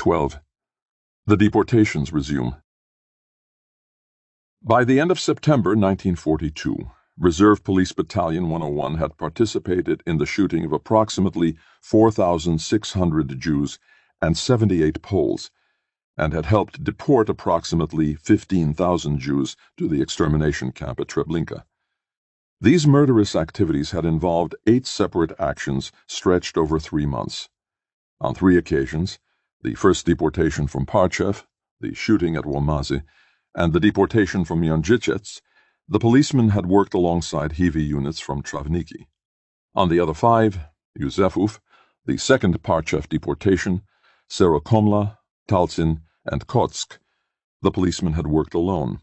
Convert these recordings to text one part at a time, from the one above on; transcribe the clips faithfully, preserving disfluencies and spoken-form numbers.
twelve. The deportations resume. By the end of September nineteen forty-two, Reserve Police Battalion one oh one had participated in the shooting of approximately four thousand six hundred Jews and seventy-eight Poles, and had helped deport approximately fifteen thousand Jews to the extermination camp at Treblinka. These murderous activities had involved eight separate actions stretched over three months. On three occasions, the first deportation from Parchev, the shooting at Łomozy, and the deportation from Miondzicets, the policemen had worked alongside heavy units from Travniki. On the other five, Józefów, the second Parchev deportation, Serokomla, Talcin, and Kotsk, the policemen had worked alone.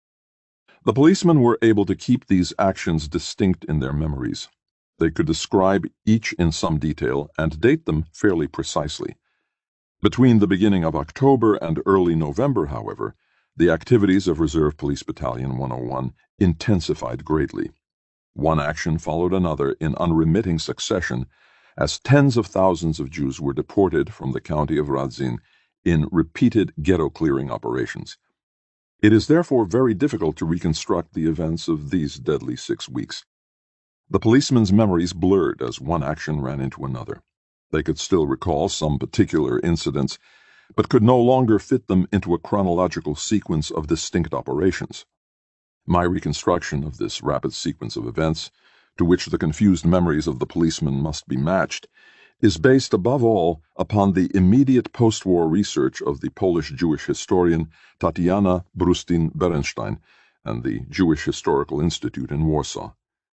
The policemen were able to keep these actions distinct in their memories. They could describe each in some detail and date them fairly precisely. Between the beginning of October and early November, however, the activities of Reserve Police Battalion one oh one intensified greatly. One action followed another in unremitting succession, as tens of thousands of Jews were deported from the county of Radzin in repeated ghetto-clearing operations. It is therefore very difficult to reconstruct the events of these deadly six weeks. The policemen's memories blurred as one action ran into another. They could still recall some particular incidents, but could no longer fit them into a chronological sequence of distinct operations. My reconstruction of this rapid sequence of events, to which the confused memories of the policemen must be matched, is based above all upon the immediate post-war research of the Polish Jewish historian Tatiana Brustin-Berenstein and the Jewish Historical Institute in Warsaw.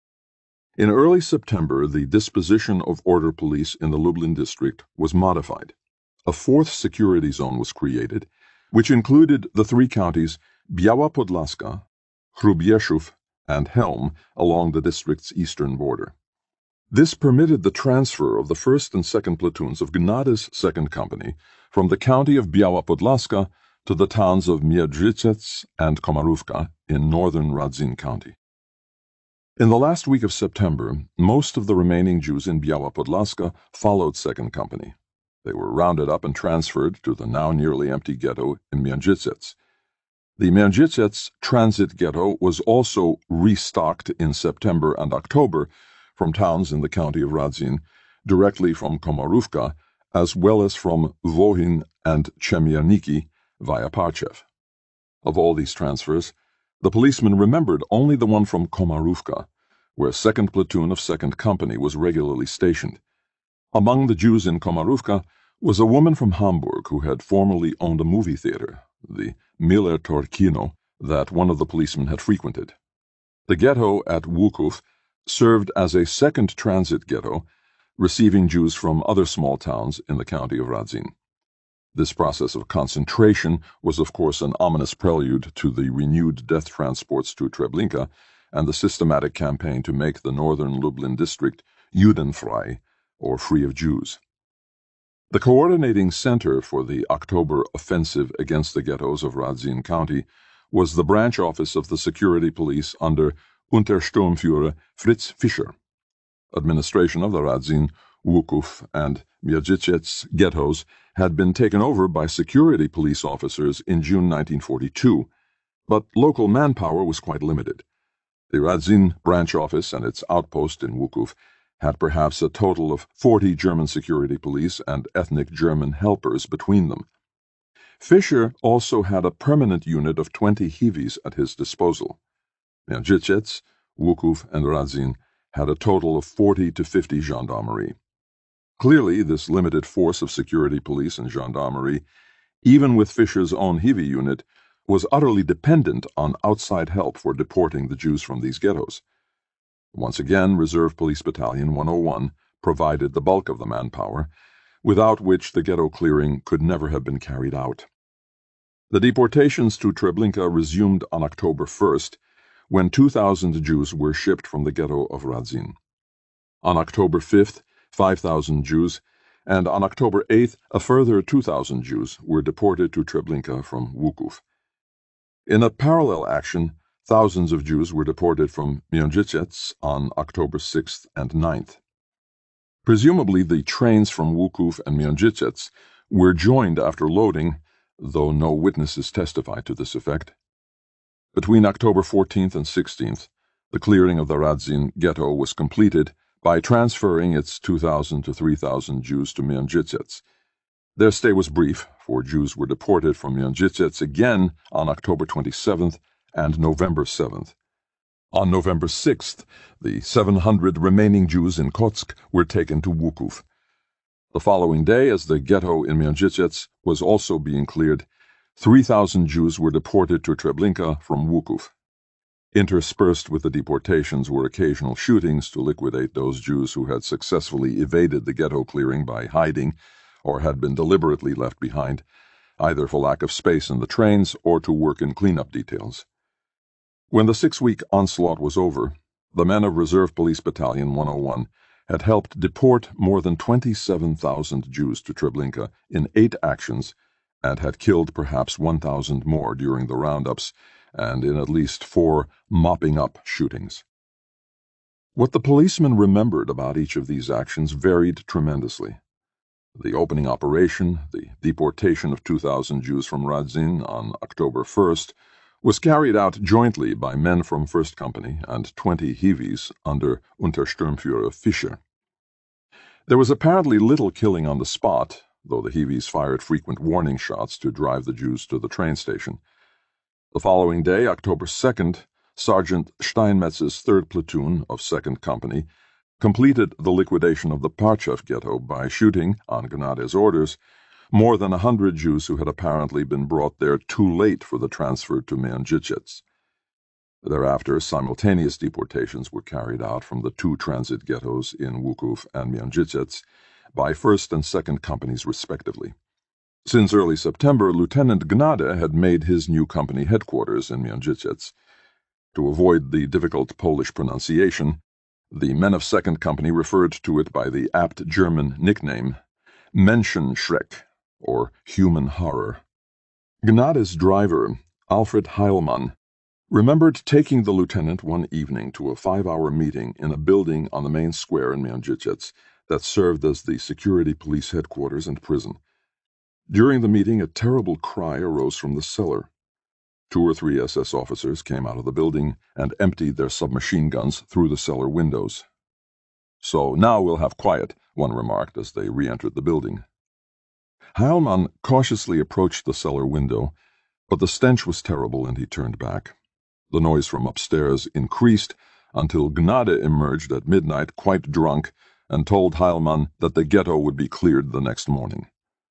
In early September, the disposition of order police in the Lublin district was modified. A fourth security zone was created, which included the three counties Biała Podlaska, Hrubieszów, and Helm along the district's eastern border. This permitted the transfer of the first and second platoons of Gnady's second company from the county of Biała Podlaska to the towns of Mierzycec and Komarówka in northern Radzin County. In the last week of September, most of the remaining Jews in Biała Podlaska followed second company. They were rounded up and transferred to the now nearly empty ghetto in Mierzycec. The Mierzycec transit ghetto was also restocked in September and October from towns in the county of Radzin, directly from Komarówka, as well as from Wohin and Chemierniki via Parchev. Of all these transfers, the policemen remembered only the one from Komarówka, where second platoon of second company was regularly stationed. Among the Jews in Komarówka was a woman from Hamburg who had formerly owned a movie theater, the Miller Tor Kino, that one of the policemen had frequented. The ghetto at Łuków served as a second transit ghetto, receiving Jews from other small towns in the county of Radzin. This process of concentration was of course an ominous prelude to the renewed death transports to Treblinka and the systematic campaign to make the northern Lublin district Judenfrei, or free of Jews. The coordinating center for the October offensive against the ghettos of Radzin County was the branch office of the security police under Untersturmführer Fritz Fischer. Administration of the Radzin, Łuków, and Mierzycec ghettos had been taken over by security police officers in June nineteen forty-two, but local manpower was quite limited. The Radzin branch office and its outpost in Łuków had perhaps a total of forty German security police and ethnic German helpers between them. Fischer also had a permanent unit of twenty heavies at his disposal. Mierzycec, Łuków, and Radzin had a total of forty to fifty gendarmerie. Clearly, this limited force of security police and gendarmerie, even with Fischer's own heavy unit, was utterly dependent on outside help for deporting the Jews from these ghettos. Once again, Reserve Police Battalion one oh one provided the bulk of the manpower, without which the ghetto clearing could never have been carried out. The deportations to Treblinka resumed on October first, when two thousand Jews were shipped from the ghetto of Radzin. On October fifth, five thousand Jews, and on October eighth, a further two thousand Jews were deported to Treblinka from Łuków. In a parallel action, thousands of Jews were deported from Mierzycec on October sixth and ninth. Presumably the trains from Łuków and Mierzycec were joined after loading, though no witnesses testified to this effect. Between October fourteenth and sixteenth, the clearing of the Radzin ghetto was completed by transferring its two thousand to three thousand Jews to Mianjitsets. Their stay was brief, for Jews were deported from Mianjitsets again on October twenty-seventh and November seventh. On November sixth, the seven hundred remaining Jews in Kotsk were taken to Wukov. The following day, as the ghetto in Mianjitsets was also being cleared, three thousand Jews were deported to Treblinka from Wukov. Interspersed with the deportations were occasional shootings to liquidate those Jews who had successfully evaded the ghetto clearing by hiding or had been deliberately left behind, either for lack of space in the trains or to work in cleanup details. When the six-week onslaught was over, the men of Reserve Police Battalion one oh one had helped deport more than twenty-seven thousand Jews to Treblinka in eight actions and had killed perhaps one thousand more during the roundups and in at least four mopping-up shootings. What the policemen remembered about each of these actions varied tremendously. The opening operation, the deportation of two thousand Jews from Radzin on October first, was carried out jointly by men from First Company and twenty Hiwis under Untersturmführer Fischer. There was apparently little killing on the spot, though the Hiwis fired frequent warning shots to drive the Jews to the train station. The following day, October second, Sergeant Steinmetz's third Platoon of Second Company completed the liquidation of the Parchev ghetto by shooting, on Gnade's orders, more than a hundred Jews who had apparently been brought there too late for the transfer to Mianjitsets. Thereafter, simultaneous deportations were carried out from the two transit ghettos in Wukov and Mianjitsets by First and Second Companies respectively. Since early September, Lieutenant Gnade had made his new company headquarters in Mianjitsets. To avoid the difficult Polish pronunciation, the men of Second Company referred to it by the apt German nickname Menschenschreck, or human horror. Gnade's driver, Alfred Heilmann, remembered taking the lieutenant one evening to a five-hour meeting in a building on the main square in Mianjitsets that served as the security police headquarters and prison. During the meeting, a terrible cry arose from the cellar. Two or three S S officers came out of the building and emptied their submachine guns through the cellar windows. "So now we'll have quiet," one remarked as they re-entered the building. Heilmann cautiously approached the cellar window, but the stench was terrible and he turned back. The noise from upstairs increased until Gnade emerged at midnight quite drunk and told Heilmann that the ghetto would be cleared the next morning.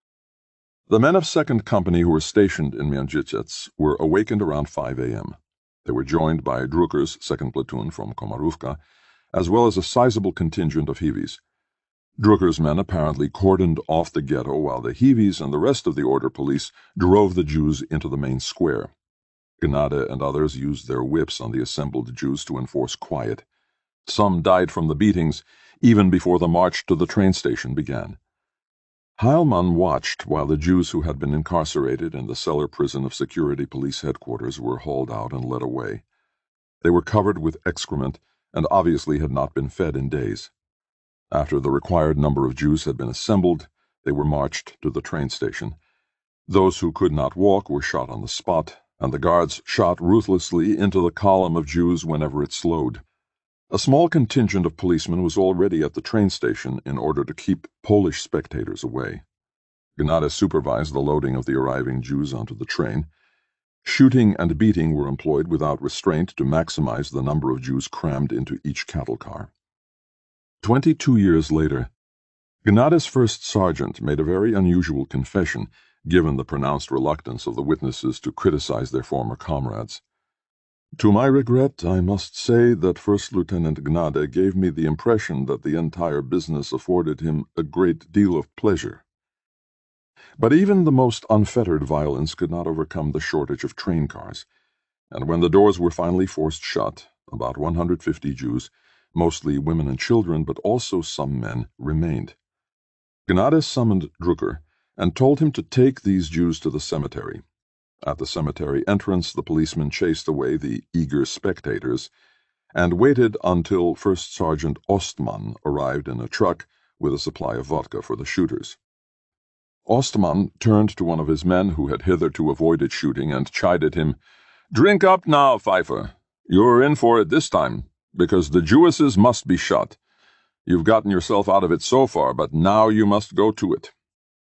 The men of Second Company who were stationed in Mianjitsets were awakened around five a m They were joined by Drucker's second platoon from Komarówka, as well as a sizable contingent of Hiwis. Drucker's men apparently cordoned off the ghetto while the Hiwis and the rest of the order police drove the Jews into the main square. Gnade and others used their whips on the assembled Jews to enforce quiet. Some died from the beatings even before the march to the train station began. Heilmann watched while the Jews who had been incarcerated in the cellar prison of security police headquarters were hauled out and led away. They were covered with excrement and obviously had not been fed in days. After the required number of Jews had been assembled, they were marched to the train station. Those who could not walk were shot on the spot, and the guards shot ruthlessly into the column of Jews whenever it slowed. A small contingent of policemen was already at the train station in order to keep Polish spectators away. Gnade supervised the loading of the arriving Jews onto the train. Shooting and beating were employed without restraint to maximize the number of Jews crammed into each cattle car. Twenty-two years later, Gnade's first sergeant made a very unusual confession, given the pronounced reluctance of the witnesses to criticize their former comrades. "To my regret, I must say that First Lieutenant Gnade gave me the impression that the entire business afforded him a great deal of pleasure." But even the most unfettered violence could not overcome the shortage of train cars, and when the doors were finally forced shut, about one hundred fifty Jews, mostly women and children, but also some men, remained. Gnade summoned Drucker and told him to take these Jews to the cemetery. At the cemetery entrance, the policemen chased away the eager spectators and waited until First Sergeant Ostmann arrived in a truck with a supply of vodka for the shooters. Ostman turned to one of his men who had hitherto avoided shooting and chided him. "Drink up now, Pfeiffer. You're in for it this time, because the Jewesses must be shot. You've gotten yourself out of it so far, but now you must go to it."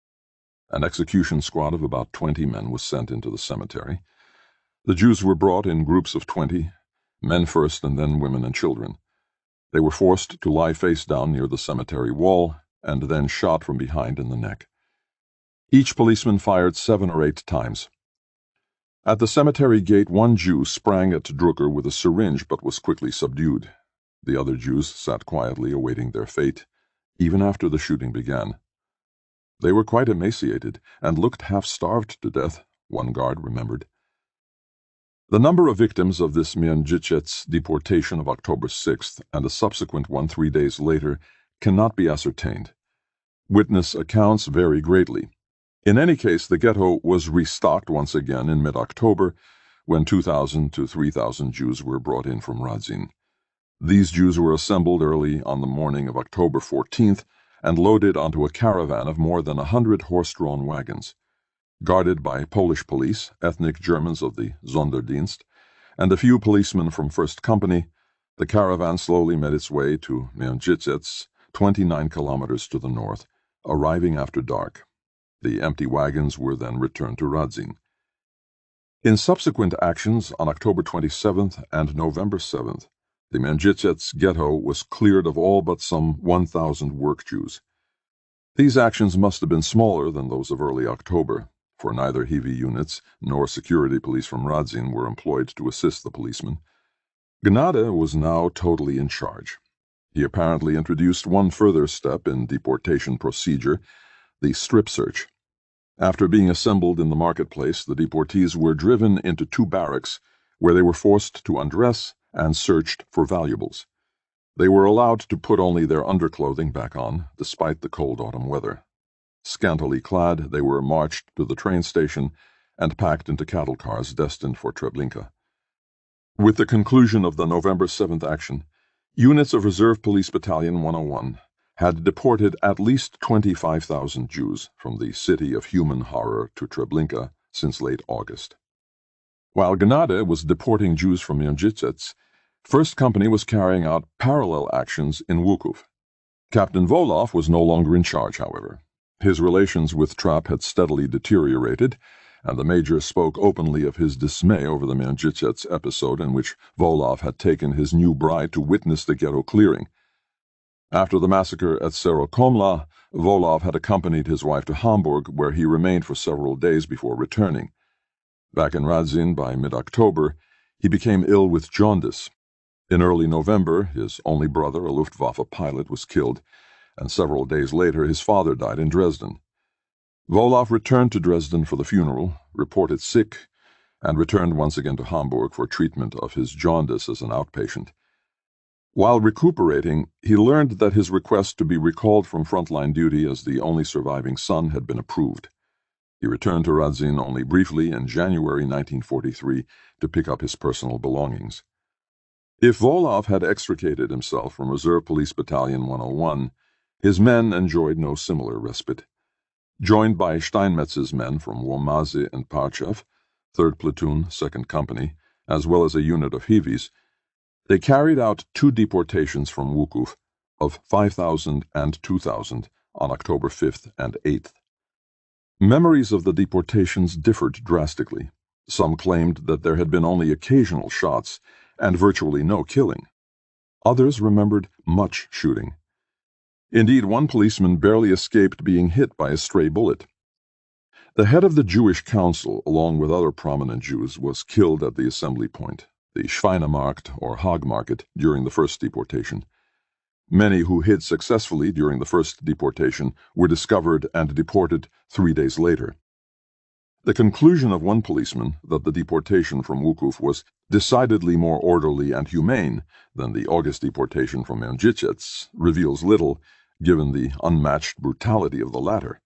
An execution squad of about twenty men was sent into the cemetery. The Jews were brought in groups of twenty, men first and then women and children. They were forced to lie face down near the cemetery wall and then shot from behind in the neck. Each policeman fired seven or eight times. At the cemetery gate, one Jew sprang at Drucker with a syringe but was quickly subdued. The other Jews sat quietly awaiting their fate, even after the shooting began. They were quite emaciated and looked half-starved to death, one guard remembered. The number of victims of this Mianjicets deportation of October sixth and a subsequent one three days later cannot be ascertained. Witness accounts vary greatly. In any case, the ghetto was restocked once again in mid-October, when two thousand to three thousand Jews were brought in from Radzin. These Jews were assembled early on the morning of October fourteenth and loaded onto a caravan of more than a hundred horse-drawn wagons. Guarded by Polish police, ethnic Germans of the Sonderdienst, and a few policemen from First Company, the caravan slowly made its way to Mianjicets, twenty-nine kilometers to the north, arriving after dark. The empty wagons were then returned to Radzin. In subsequent actions on October twenty-seventh and November seventh, the Mianjicets ghetto was cleared of all but some one thousand work Jews. These actions must have been smaller than those of early October, for neither H I V I units nor security police from Radzin were employed to assist the policemen. Gnade was now totally in charge. He apparently introduced one further step in deportation procedure, the strip search. After being assembled in the marketplace, the deportees were driven into two barracks, where they were forced to undress and searched for valuables. They were allowed to put only their underclothing back on, despite the cold autumn weather. Scantily clad, they were marched to the train station and packed into cattle cars destined for Treblinka. With the conclusion of the November seventh action, units of Reserve Police Battalion one oh one had deported at least twenty-five thousand Jews from the city of human horror to Treblinka since late August. While Gnade was deporting Jews from Mianjicets, First Company was carrying out parallel actions in Wukov. Captain Volov was no longer in charge, however. His relations with Trapp had steadily deteriorated, and the Major spoke openly of his dismay over the Mianjicets episode in which Volov had taken his new bride to witness the ghetto clearing. After the massacre at Serokomla, Volov had accompanied his wife to Hamburg, where he remained for several days before returning. Back in Radzin by mid-October, he became ill with jaundice. In early November, his only brother, a Luftwaffe pilot, was killed, and several days later his father died in Dresden. Volov returned to Dresden for the funeral, reported sick, and returned once again to Hamburg for treatment of his jaundice as an outpatient. While recuperating, he learned that his request to be recalled from frontline duty as the only surviving son had been approved. He returned to Radzin only briefly in January nineteen forty-three to pick up his personal belongings. If Volov had extricated himself from Reserve Police Battalion one oh one, his men enjoyed no similar respite. Joined by Steinmetz's men from Wommazy and Parchev, third Platoon, second Company, as well as a unit of H I V Is, they carried out two deportations from Wukov of five thousand and two thousand on October fifth and eighth. Memories of the deportations differed drastically. Some claimed that there had been only occasional shots and virtually no killing. Others remembered much shooting. Indeed, one policeman barely escaped being hit by a stray bullet. The head of the Jewish Council, along with other prominent Jews, was killed at the assembly point, the Schweinemarkt or Hog Market, during the first deportation. Many who hid successfully during the first deportation were discovered and deported three days later. The conclusion of one policeman that the deportation from Wukov was decidedly more orderly and humane than the August deportation from Mianjicets reveals little, given the unmatched brutality of the latter.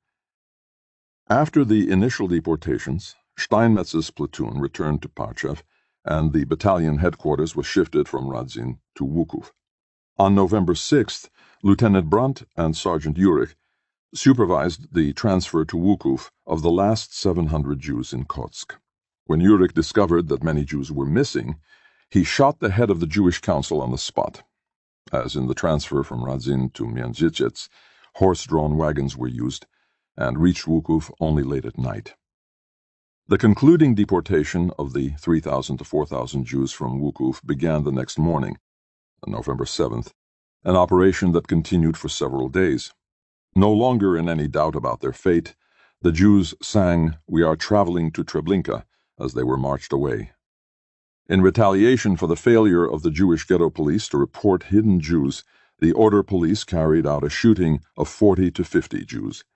After the initial deportations, Steinmetz's platoon returned to Parchev, and the battalion headquarters was shifted from Radzin to Wukov. On November sixth, Lieutenant Brandt and Sergeant Urich supervised the transfer to Wukuf of the last seven hundred Jews in Kotsk. When Yurik discovered that many Jews were missing, he shot the head of the Jewish council on the spot. As in the transfer from Radzin to Mianzhitchets, horse-drawn wagons were used and reached Wukuf only late at night. The concluding deportation of the three thousand to four thousand Jews from Wukuf began the next morning, November seventh, an operation that continued for several days. No longer in any doubt about their fate, the Jews sang, "We are traveling to Treblinka," as they were marched away. In retaliation for the failure of the Jewish ghetto police to report hidden Jews, the order police carried out a shooting of forty to fifty Jews.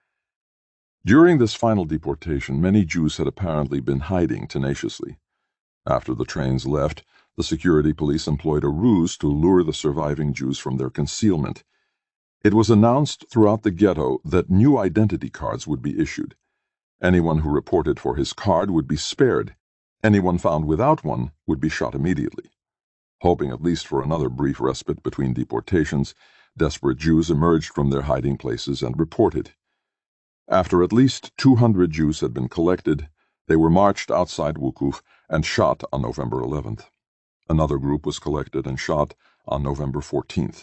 During this final deportation, many Jews had apparently been hiding tenaciously. After the trains left, the security police employed a ruse to lure the surviving Jews from their concealment. It was announced throughout the ghetto that new identity cards would be issued. Anyone who reported for his card would be spared. Anyone found without one would be shot immediately. Hoping at least for another brief respite between deportations, desperate Jews emerged from their hiding places and reported. After at least two hundred Jews had been collected, they were marched outside Wukuf and shot on November eleventh. Another group was collected and shot on November fourteenth.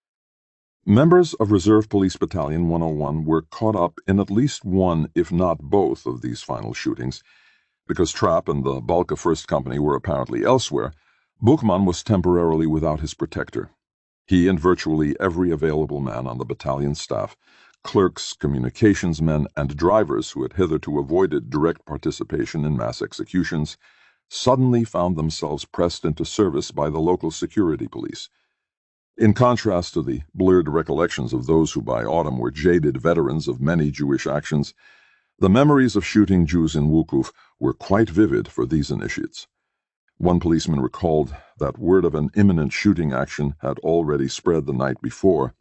Members of Reserve Police Battalion one oh one were caught up in at least one, if not both, of these final shootings. Because Trapp and the bulk of First Company were apparently elsewhere, Buchmann was temporarily without his protector. He and virtually every available man on the battalion staff, clerks, communications men, and drivers who had hitherto avoided direct participation in mass executions, suddenly found themselves pressed into service by the local security police. In contrast to the blurred recollections of those who by autumn were jaded veterans of many Jewish actions, the memories of shooting Jews in Wukuf were quite vivid for these initiates. One policeman recalled that word of an imminent shooting action had already spread the night before.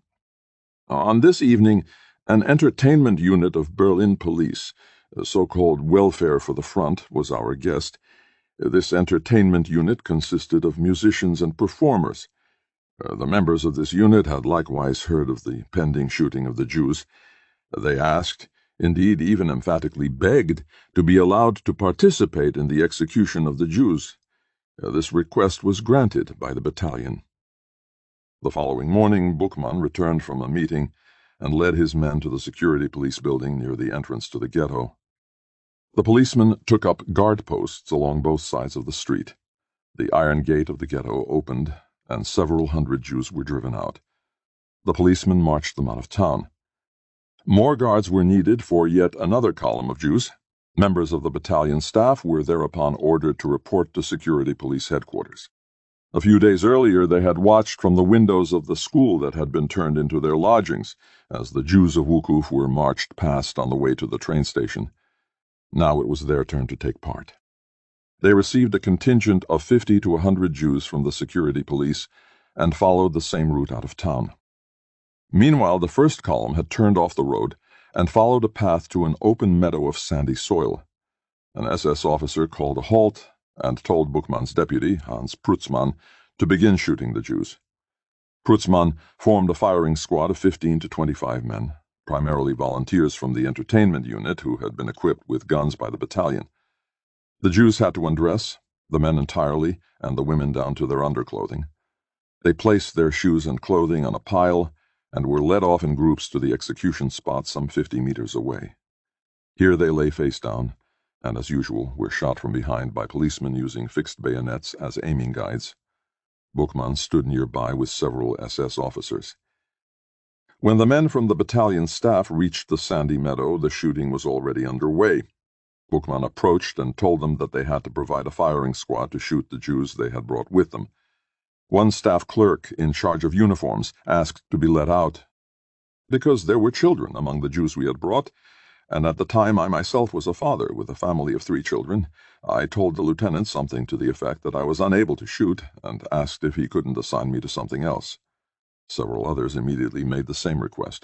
On this evening, an entertainment unit of Berlin police, a so-called welfare for the front, was our guest. This entertainment unit consisted of musicians and performers. Uh, the members of this unit had likewise heard of the pending shooting of the Jews. They asked, indeed even emphatically begged, to be allowed to participate in the execution of the Jews. Uh, this request was granted by the battalion. The following morning, Buchmann returned from a meeting and led his men to the security police building near the entrance to the ghetto. The policemen took up guard posts along both sides of the street. The iron gate of the ghetto opened, and several hundred Jews were driven out. The policemen marched them out of town. More guards were needed for yet another column of Jews. Members of the battalion staff were thereupon ordered to report to security police headquarters. A few days earlier they had watched from the windows of the school that had been turned into their lodgings, as the Jews of Wukuf were marched past on the way to the train station. Now it was their turn to take part. They received a contingent of fifty to a hundred Jews from the security police and followed the same route out of town. Meanwhile, the first column had turned off the road and followed a path to an open meadow of sandy soil. An S S officer called a halt and told Buchmann's deputy, Hans Prutzmann, to begin shooting the Jews. Prutzmann formed a firing squad of fifteen to twenty-five men, primarily volunteers from the entertainment unit who had been equipped with guns by the battalion. The Jews had to undress, the men entirely, and the women down to their underclothing. They placed their shoes and clothing on a pile and were led off in groups to the execution spot some fifty meters away. Here they lay face down, and as usual were shot from behind by policemen using fixed bayonets as aiming guides. Buchmann stood nearby with several S S officers. When the men from the battalion staff reached the sandy meadow, the shooting was already underway. Buchmann approached and told them that they had to provide a firing squad to shoot the Jews they had brought with them. One staff clerk in charge of uniforms asked to be let out, because there were children among the Jews we had brought, and at the time I myself was a father with a family of three children. I told the lieutenant something to the effect that I was unable to shoot, and asked if he couldn't assign me to something else. Several others immediately made the same request.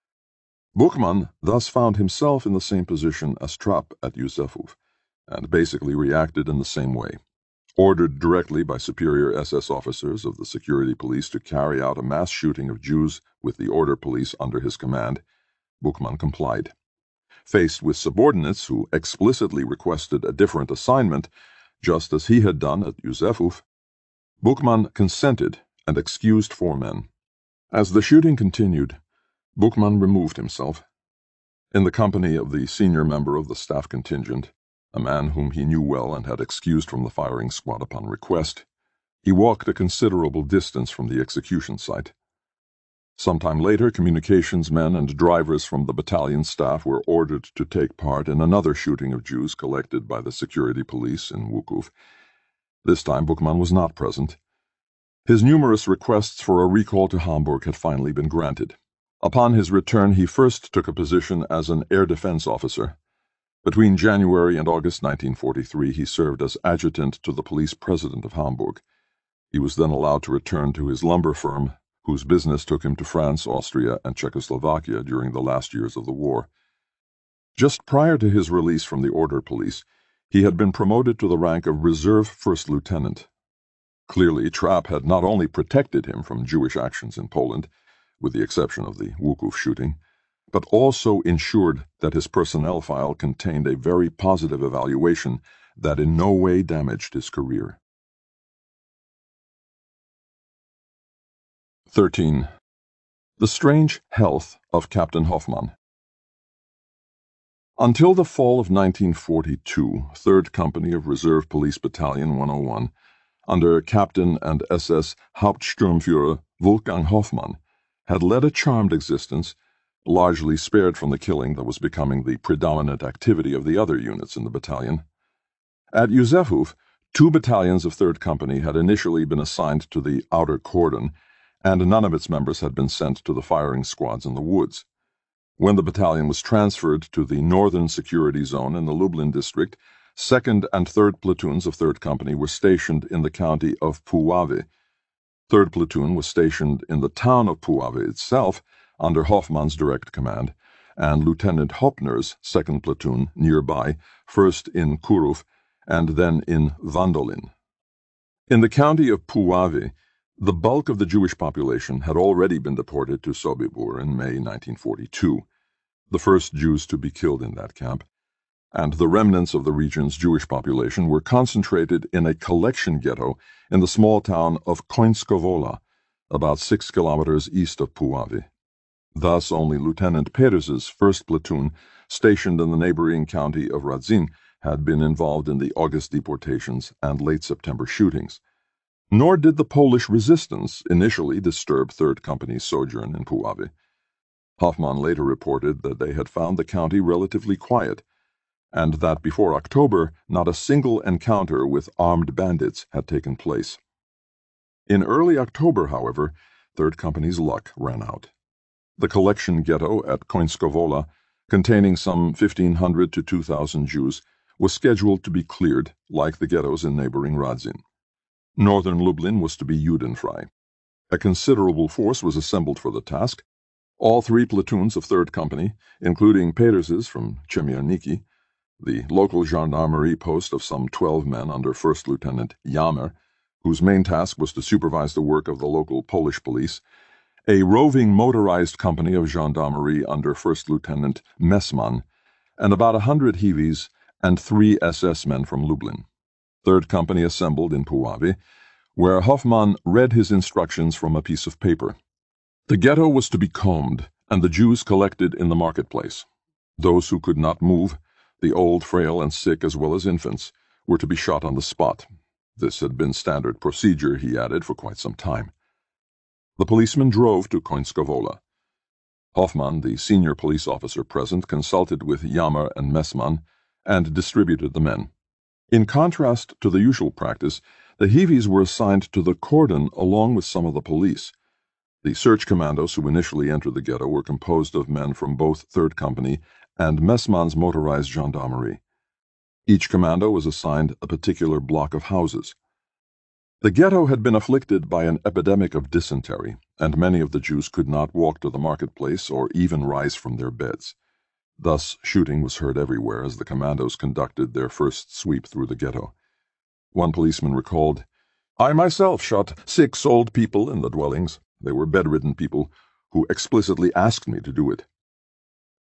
Buchmann thus found himself in the same position as Trapp at Yusefov, and basically reacted in the same way. Ordered directly by superior S S officers of the security police to carry out a mass shooting of Jews with the order police under his command, Buchmann complied. Faced with subordinates who explicitly requested a different assignment, just as he had done at Yusefov, Buchmann consented and excused four men. As the shooting continued, Buchmann removed himself. In the company of the senior member of the staff contingent, a man whom he knew well and had excused from the firing squad upon request, he walked a considerable distance from the execution site. Sometime later, communications men and drivers from the battalion staff were ordered to take part in another shooting of Jews collected by the security police in Wukov. This time Buchmann was not present. His numerous requests for a recall to Hamburg had finally been granted. Upon his return, he first took a position as an air defense officer. Between January and August nineteen forty-three, he served as adjutant to the police president of Hamburg. He was then allowed to return to his lumber firm, whose business took him to France, Austria, and Czechoslovakia during the last years of the war. Just prior to his release from the order police, he had been promoted to the rank of reserve first lieutenant. Clearly, Trapp had not only protected him from Jewish actions in Poland, with the exception of the Wukov shooting, but also ensured that his personnel file contained a very positive evaluation that in no way damaged his career. thirteen. The strange health of Captain Hoffmann. Until the fall of nineteen forty-two, third Company of Reserve Police Battalion one oh one, under Captain and S S Hauptsturmführer Wolfgang Hoffmann, had led a charmed existence, largely spared from the killing that was becoming the predominant activity of the other units in the battalion. At Yusefov, two battalions of third Company had initially been assigned to the outer cordon, and none of its members had been sent to the firing squads in the woods. When the battalion was transferred to the northern security zone in the Lublin district, second and third platoons of third Company were stationed in the county of Puławy. third Platoon was stationed in the town of Puławy itself, under Hoffmann's direct command, and Lieutenant Hoppner's second Platoon nearby, first in Kurów and then in Vandolin. In the county of Puławy, the bulk of the Jewish population had already been deported to Sobibór in May nineteen forty-two, the first Jews to be killed in that camp, and the remnants of the region's Jewish population were concentrated in a collection ghetto in the small town of Końska Wola, about six kilometers east of Puławy. Thus, only Lieutenant Peres's first platoon, stationed in the neighboring county of Radzin, had been involved in the August deportations and late September shootings. Nor did the Polish resistance initially disturb third Company's sojourn in Puławy. Hoffmann later reported that they had found the county relatively quiet, and that before October not a single encounter with armed bandits had taken place. In early October, however, third Company's luck ran out. The collection ghetto at Końska Wola, containing some fifteen hundred to two thousand Jews, was scheduled to be cleared, like the ghettos in neighboring Radzin. Northern Lublin was to be Judenfrei. A considerable force was assembled for the task. All three platoons of third Company, including Peres's from Chemierniki, the local gendarmerie post of some twelve men under First Lieutenant Jammer, whose main task was to supervise the work of the local Polish police, a roving motorized company of gendarmerie under First Lieutenant Messmann, and about a hundred Hiwis and three S S men from Lublin. Third Company assembled in Puławy, where Hoffmann read his instructions from a piece of paper. The ghetto was to be combed, and the Jews collected in the marketplace. Those who could not move, the old, frail, and sick, as well as infants, were to be shot on the spot. This had been standard procedure, he added, for quite some time. The policemen drove to Końska Wola. Hoffmann, the senior police officer present, consulted with Jammer and Messmann, and distributed the men. In contrast to the usual practice, the Hiwis were assigned to the cordon along with some of the police. The search commandos who initially entered the ghetto were composed of men from both third Company and Messmann's motorized gendarmerie. Each commando was assigned a particular block of houses. The ghetto had been afflicted by an epidemic of dysentery, and many of the Jews could not walk to the marketplace or even rise from their beds. Thus, shooting was heard everywhere as the commandos conducted their first sweep through the ghetto. One policeman recalled, "I myself shot six old people in the dwellings. They were bedridden people who explicitly asked me to do it."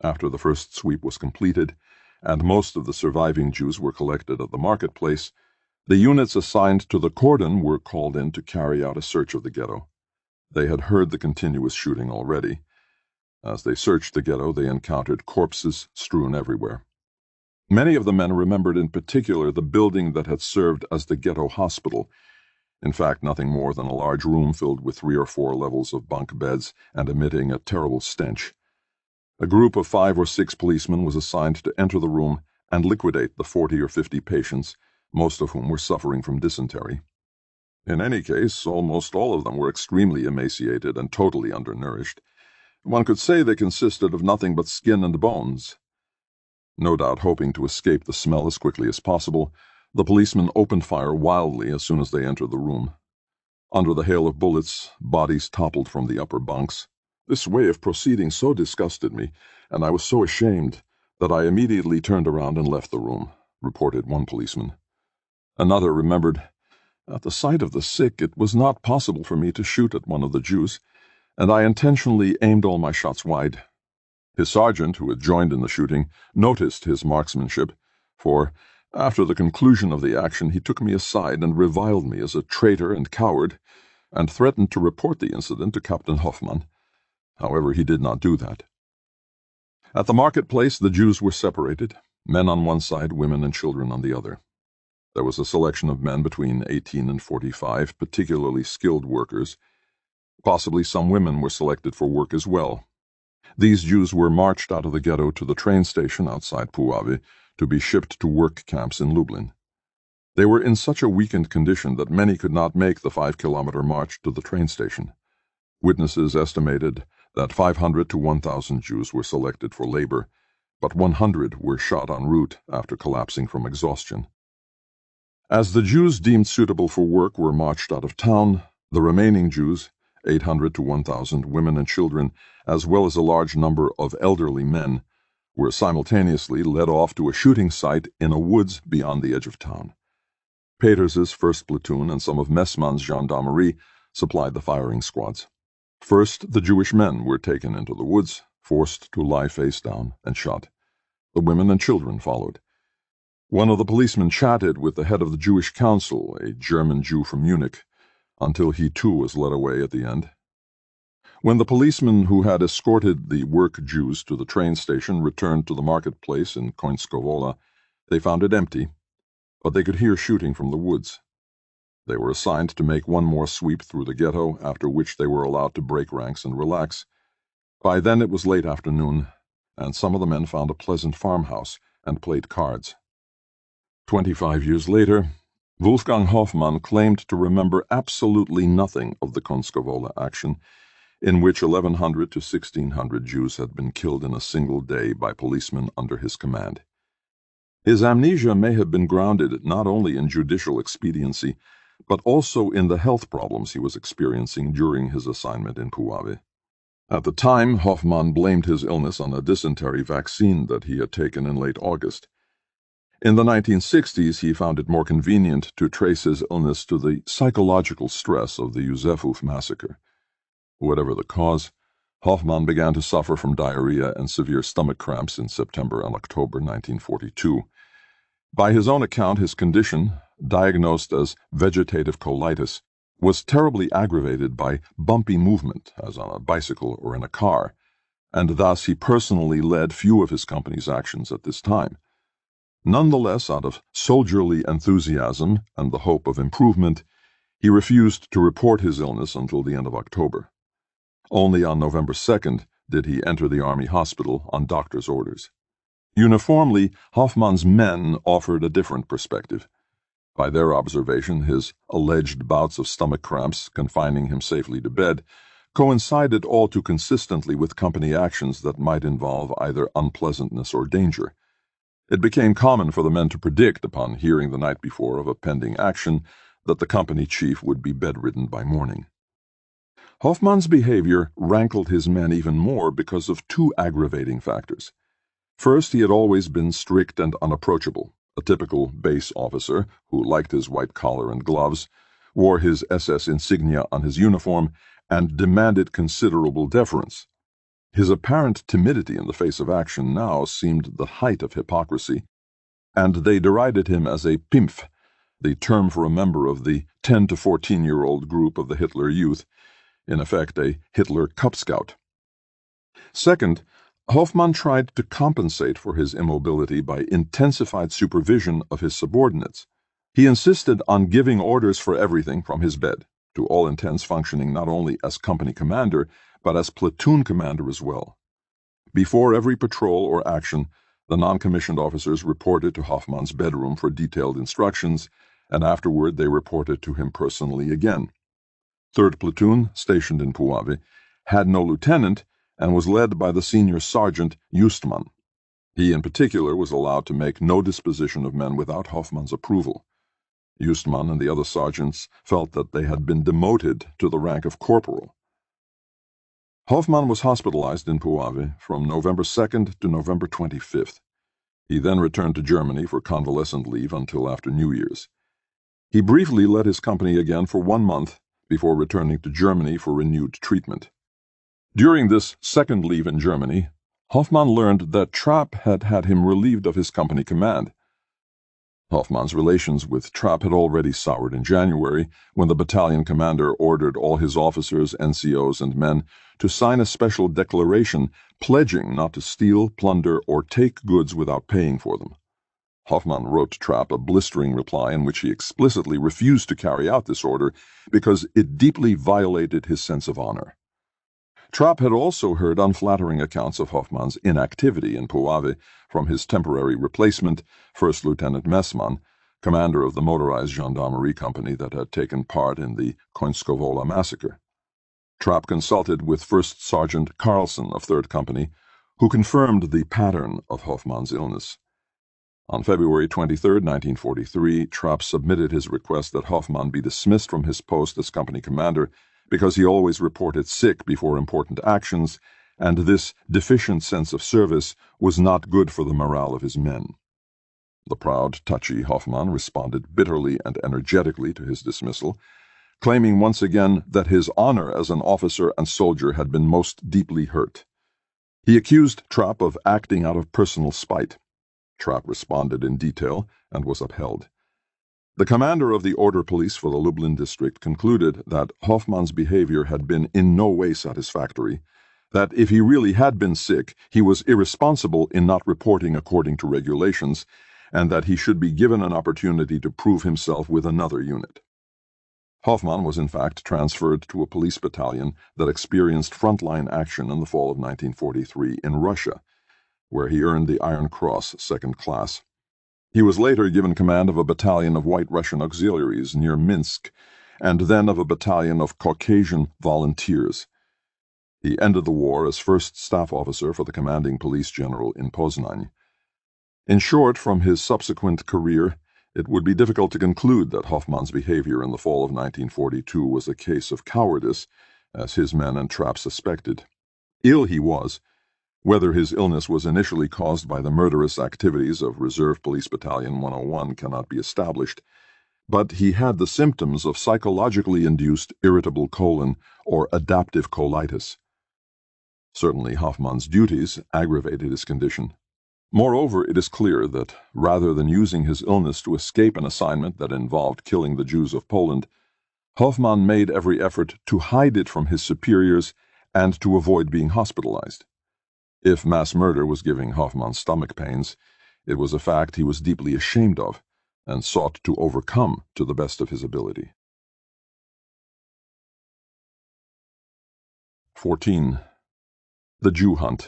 After the first sweep was completed, and most of the surviving Jews were collected at the marketplace, the units assigned to the cordon were called in to carry out a search of the ghetto. They had heard the continuous shooting already. As they searched the ghetto, they encountered corpses strewn everywhere. Many of the men remembered in particular the building that had served as the ghetto hospital, in fact nothing more than a large room filled with three or four levels of bunk beds and emitting a terrible stench. A group of five or six policemen was assigned to enter the room and liquidate the forty or fifty patients, most of whom were suffering from dysentery. In any case, almost all of them were extremely emaciated and totally undernourished. One could say they consisted of nothing but skin and bones. No doubt hoping to escape the smell as quickly as possible, the policemen opened fire wildly as soon as they entered the room. Under the hail of bullets, bodies toppled from the upper bunks. This way of proceeding so disgusted me, and I was so ashamed, that I immediately turned around and left the room, reported one policeman. Another remembered, "At the sight of the sick, it was not possible for me to shoot at one of the Jews, and I intentionally aimed all my shots wide." His sergeant, who had joined in the shooting, noticed his marksmanship, for, after the conclusion of the action, he took me aside and reviled me as a traitor and coward, and threatened to report the incident to Captain Hoffmann. However, he did not do that. At the marketplace, the Jews were separated, men on one side, women and children on the other. There was a selection of men between eighteen and forty-five, particularly skilled workers. Possibly some women were selected for work as well. These Jews were marched out of the ghetto to the train station outside Puławy to be shipped to work camps in Lublin. They were in such a weakened condition that many could not make the five-kilometer march to the train station. Witnesses estimated that five hundred to one thousand Jews were selected for labor, but one hundred were shot en route after collapsing from exhaustion. As the Jews deemed suitable for work were marched out of town, the remaining Jews, eight hundred to one thousand women and children, as well as a large number of elderly men, were simultaneously led off to a shooting site in a woods beyond the edge of town. Peters's first platoon and some of Messmann's gendarmerie supplied the firing squads. First, the Jewish men were taken into the woods, forced to lie face down, and shot. The women and children followed. One of the policemen chatted with the head of the Jewish Council, a German Jew from Munich, until he too was led away at the end. When the policemen who had escorted the work Jews to the train station returned to the marketplace in Końska Wola, they found it empty, but they could hear shooting from the woods. They were assigned to make one more sweep through the ghetto, after which they were allowed to break ranks and relax. By then it was late afternoon, and some of the men found a pleasant farmhouse and played cards. Twenty-five years later, Wolfgang Hoffmann claimed to remember absolutely nothing of the Końska Wola action, in which eleven hundred to sixteen hundred Jews had been killed in a single day by policemen under his command. His amnesia may have been grounded not only in judicial expediency, but also in the health problems he was experiencing during his assignment in Puławy. At the time, Hoffmann blamed his illness on a dysentery vaccine that he had taken in late August. In the nineteen sixties, he found it more convenient to trace his illness to the psychological stress of the Józefów massacre. Whatever the cause, Hoffmann began to suffer from diarrhea and severe stomach cramps in September and October nineteen forty-two. By his own account, his condition, diagnosed as vegetative colitis, was terribly aggravated by bumpy movement, as on a bicycle or in a car, and thus he personally led few of his company's actions at this time. Nonetheless, out of soldierly enthusiasm and the hope of improvement, he refused to report his illness until the end of October. Only on November second did he enter the army hospital on doctor's orders. Uniformly, Hoffmann's men offered a different perspective. By their observation, his alleged bouts of stomach cramps, confining him safely to bed, coincided all too consistently with company actions that might involve either unpleasantness or danger. It became common for the men to predict, upon hearing the night before of a pending action, that the company chief would be bedridden by morning. Hoffmann's behavior rankled his men even more because of two aggravating factors. First, he had always been strict and unapproachable, a typical base officer who liked his white collar and gloves, wore his S S insignia on his uniform, and demanded considerable deference. His apparent timidity in the face of action now seemed the height of hypocrisy, and they derided him as a Pimpf, the term for a member of the ten to fourteen-year-old group of the Hitler Youth, in effect a Hitler Cub Scout. Second, Hoffmann tried to compensate for his immobility by intensified supervision of his subordinates. He insisted on giving orders for everything from his bed, to all intents functioning not only as company commander, but as platoon commander as well. Before every patrol or action, the non-commissioned officers reported to Hoffmann's bedroom for detailed instructions, and afterward they reported to him personally again. Third Platoon, stationed in Puławy, had no lieutenant and was led by the senior sergeant Justman. He in particular was allowed to make no disposition of men without Hoffmann's approval. Justman and the other sergeants felt that they had been demoted to the rank of corporal. Hoffmann was hospitalized in Puławy from November second to November twenty-fifth. He then returned to Germany for convalescent leave until after New Year's. He briefly led his company again for one month before returning to Germany for renewed treatment. During this second leave in Germany, Hoffmann learned that Trapp had had him relieved of his company command. Hoffmann's relations with Trapp had already soured in January, when the battalion commander ordered all his officers, N C Os, and men to sign a special declaration pledging not to steal, plunder, or take goods without paying for them. Hoffmann wrote Trapp a blistering reply in which he explicitly refused to carry out this order because it deeply violated his sense of honor. Trapp had also heard unflattering accounts of Hoffmann's inactivity in Puławy from his temporary replacement, First Lieutenant Messmann, commander of the motorized gendarmerie company that had taken part in the Końskowola massacre. Trapp consulted with First Sergeant Carlson of Third Company, who confirmed the pattern of Hoffmann's illness. On February twenty-third, nineteen forty-three, Trapp submitted his request that Hoffmann be dismissed from his post as company commander because he always reported sick before important actions, and this deficient sense of service was not good for the morale of his men. The proud, touchy Hoffmann responded bitterly and energetically to his dismissal, claiming once again that his honor as an officer and soldier had been most deeply hurt. He accused Trapp of acting out of personal spite. Trapp responded in detail and was upheld. The commander of the Order Police for the Lublin district concluded that Hoffmann's behavior had been in no way satisfactory, that if he really had been sick, he was irresponsible in not reporting according to regulations, and that he should be given an opportunity to prove himself with another unit. Hoffmann was in fact transferred to a police battalion that experienced frontline action in the fall of nineteen forty-three in Russia, where he earned the Iron Cross, second class. He was later given command of a battalion of White Russian auxiliaries near Minsk, and then of a battalion of Caucasian volunteers. He ended the war as first staff officer for the commanding police general in Poznań. In short, from his subsequent career, it would be difficult to conclude that Hoffmann's behavior in the fall of nineteen forty-two was a case of cowardice, as his men and Trapp suspected. Ill he was. Whether his illness was initially caused by the murderous activities of Reserve Police Battalion one oh one cannot be established, but he had the symptoms of psychologically induced irritable colon or adaptive colitis. Certainly Hoffmann's duties aggravated his condition. Moreover, it is clear that rather than using his illness to escape an assignment that involved killing the Jews of Poland, Hoffmann made every effort to hide it from his superiors and to avoid being hospitalized. If mass murder was giving Hoffmann stomach pains, it was a fact he was deeply ashamed of and sought to overcome to the best of his ability. fourteen. The Jew Hunt.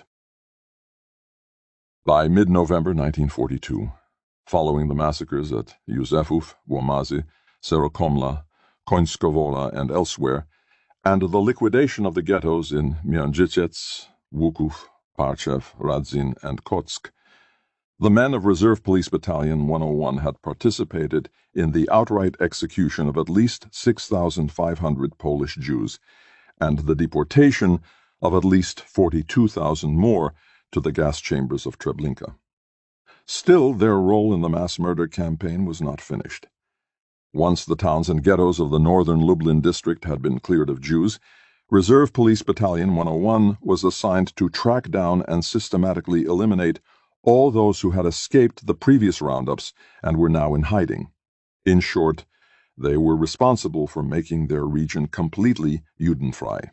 By mid-November nineteen forty-two, following the massacres at Józefów, Łomazy, Serokomla, Końskowola, and elsewhere, and the liquidation of the ghettos in Międzyciec, Łuków, Parchev, Radzin, and Kotsk, the men of Reserve Police Battalion one oh one had participated in the outright execution of at least six thousand five hundred Polish Jews and the deportation of at least forty-two thousand more to the gas chambers of Treblinka. Still, their role in the mass murder campaign was not finished. Once the towns and ghettos of the northern Lublin district had been cleared of Jews, Reserve Police Battalion one oh one was assigned to track down and systematically eliminate all those who had escaped the previous roundups and were now in hiding. In short, they were responsible for making their region completely Judenfrei.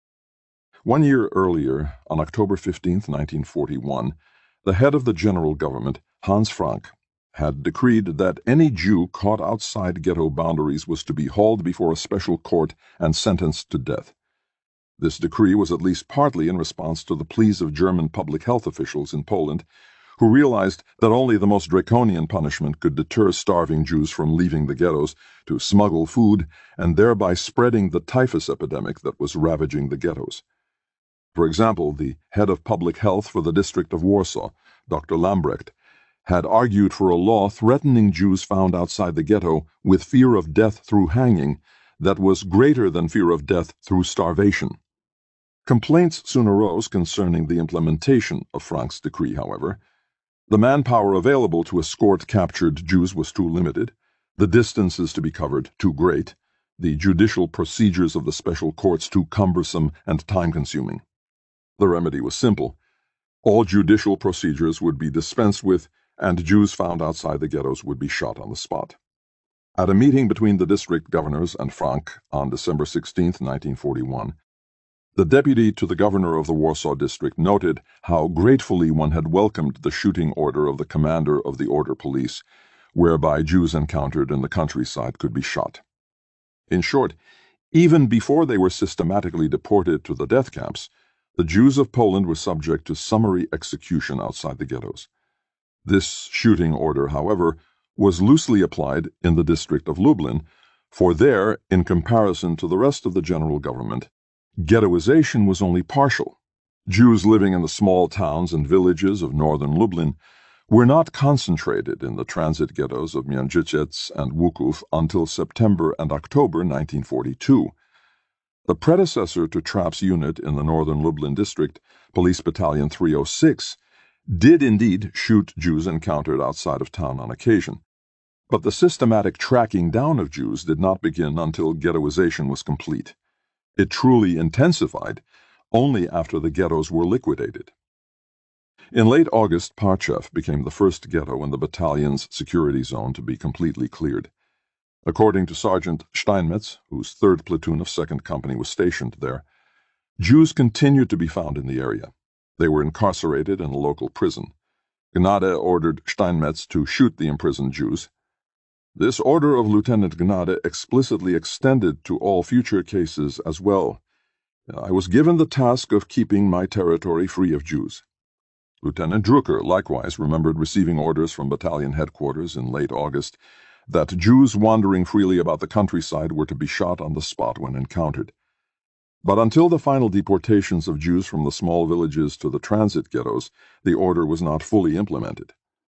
One year earlier, on October fifteenth, nineteen forty-one, the head of the general government, Hans Frank, had decreed that any Jew caught outside ghetto boundaries was to be hauled before a special court and sentenced to death. This decree was at least partly in response to the pleas of German public health officials in Poland, who realized that only the most draconian punishment could deter starving Jews from leaving the ghettos to smuggle food and thereby spreading the typhus epidemic that was ravaging the ghettos. For example, the head of public health for the district of Warsaw, Doctor Lambrecht, had argued for a law threatening Jews found outside the ghetto with fear of death through hanging that was greater than fear of death through starvation. Complaints soon arose concerning the implementation of Frank's decree, however. The manpower available to escort captured Jews was too limited, the distances to be covered too great, the judicial procedures of the special courts too cumbersome and time-consuming. The remedy was simple. All judicial procedures would be dispensed with, and Jews found outside the ghettos would be shot on the spot. At a meeting between the district governors and Frank on December sixteenth, nineteen forty-one, the deputy to the governor of the Warsaw district noted how gratefully one had welcomed the shooting order of the commander of the Order Police, whereby Jews encountered in the countryside could be shot. In short, even before they were systematically deported to the death camps, the Jews of Poland were subject to summary execution outside the ghettos. This shooting order, however, was loosely applied in the district of Lublin, for there, in comparison to the rest of the general government, ghettoization was only partial. Jews living in the small towns and villages of northern Lublin were not concentrated in the transit ghettos of Międzyciec and Łuków until September and October nineteen forty-two. The predecessor to Trapp's unit in the northern Lublin district, Police Battalion three oh six, did indeed shoot Jews encountered outside of town on occasion, but the systematic tracking down of Jews did not begin until ghettoization was complete. It truly intensified only after the ghettos were liquidated. In late August, Parchev became the first ghetto in the battalion's security zone to be completely cleared. According to Sergeant Steinmetz, whose third platoon of second Company was stationed there, Jews continued to be found in the area. They were incarcerated in a local prison. Gnade ordered Steinmetz to shoot the imprisoned Jews. This order of Lieutenant Gnade explicitly extended to all future cases as well. I was given the task of keeping my territory free of Jews. Lieutenant Drucker likewise remembered receiving orders from battalion headquarters in late August that Jews wandering freely about the countryside were to be shot on the spot when encountered. But until the final deportations of Jews from the small villages to the transit ghettos, the order was not fully implemented.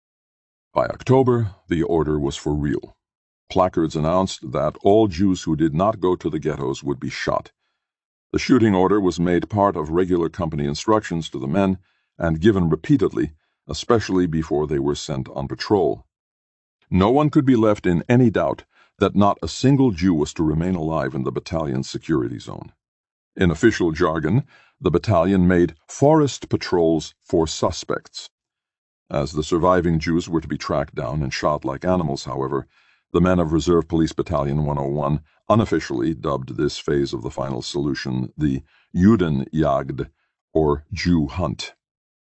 By October, the order was for real. Placards announced that all Jews who did not go to the ghettos would be shot. The shooting order was made part of regular company instructions to the men and given repeatedly, especially before they were sent on patrol. No one could be left in any doubt that not a single Jew was to remain alive in the battalion's security zone. In official jargon, the battalion made forest patrols for suspects. As the surviving Jews were to be tracked down and shot like animals, however, the men of Reserve Police Battalion one oh one unofficially dubbed this phase of the final solution the Judenjagd, or Jew Hunt.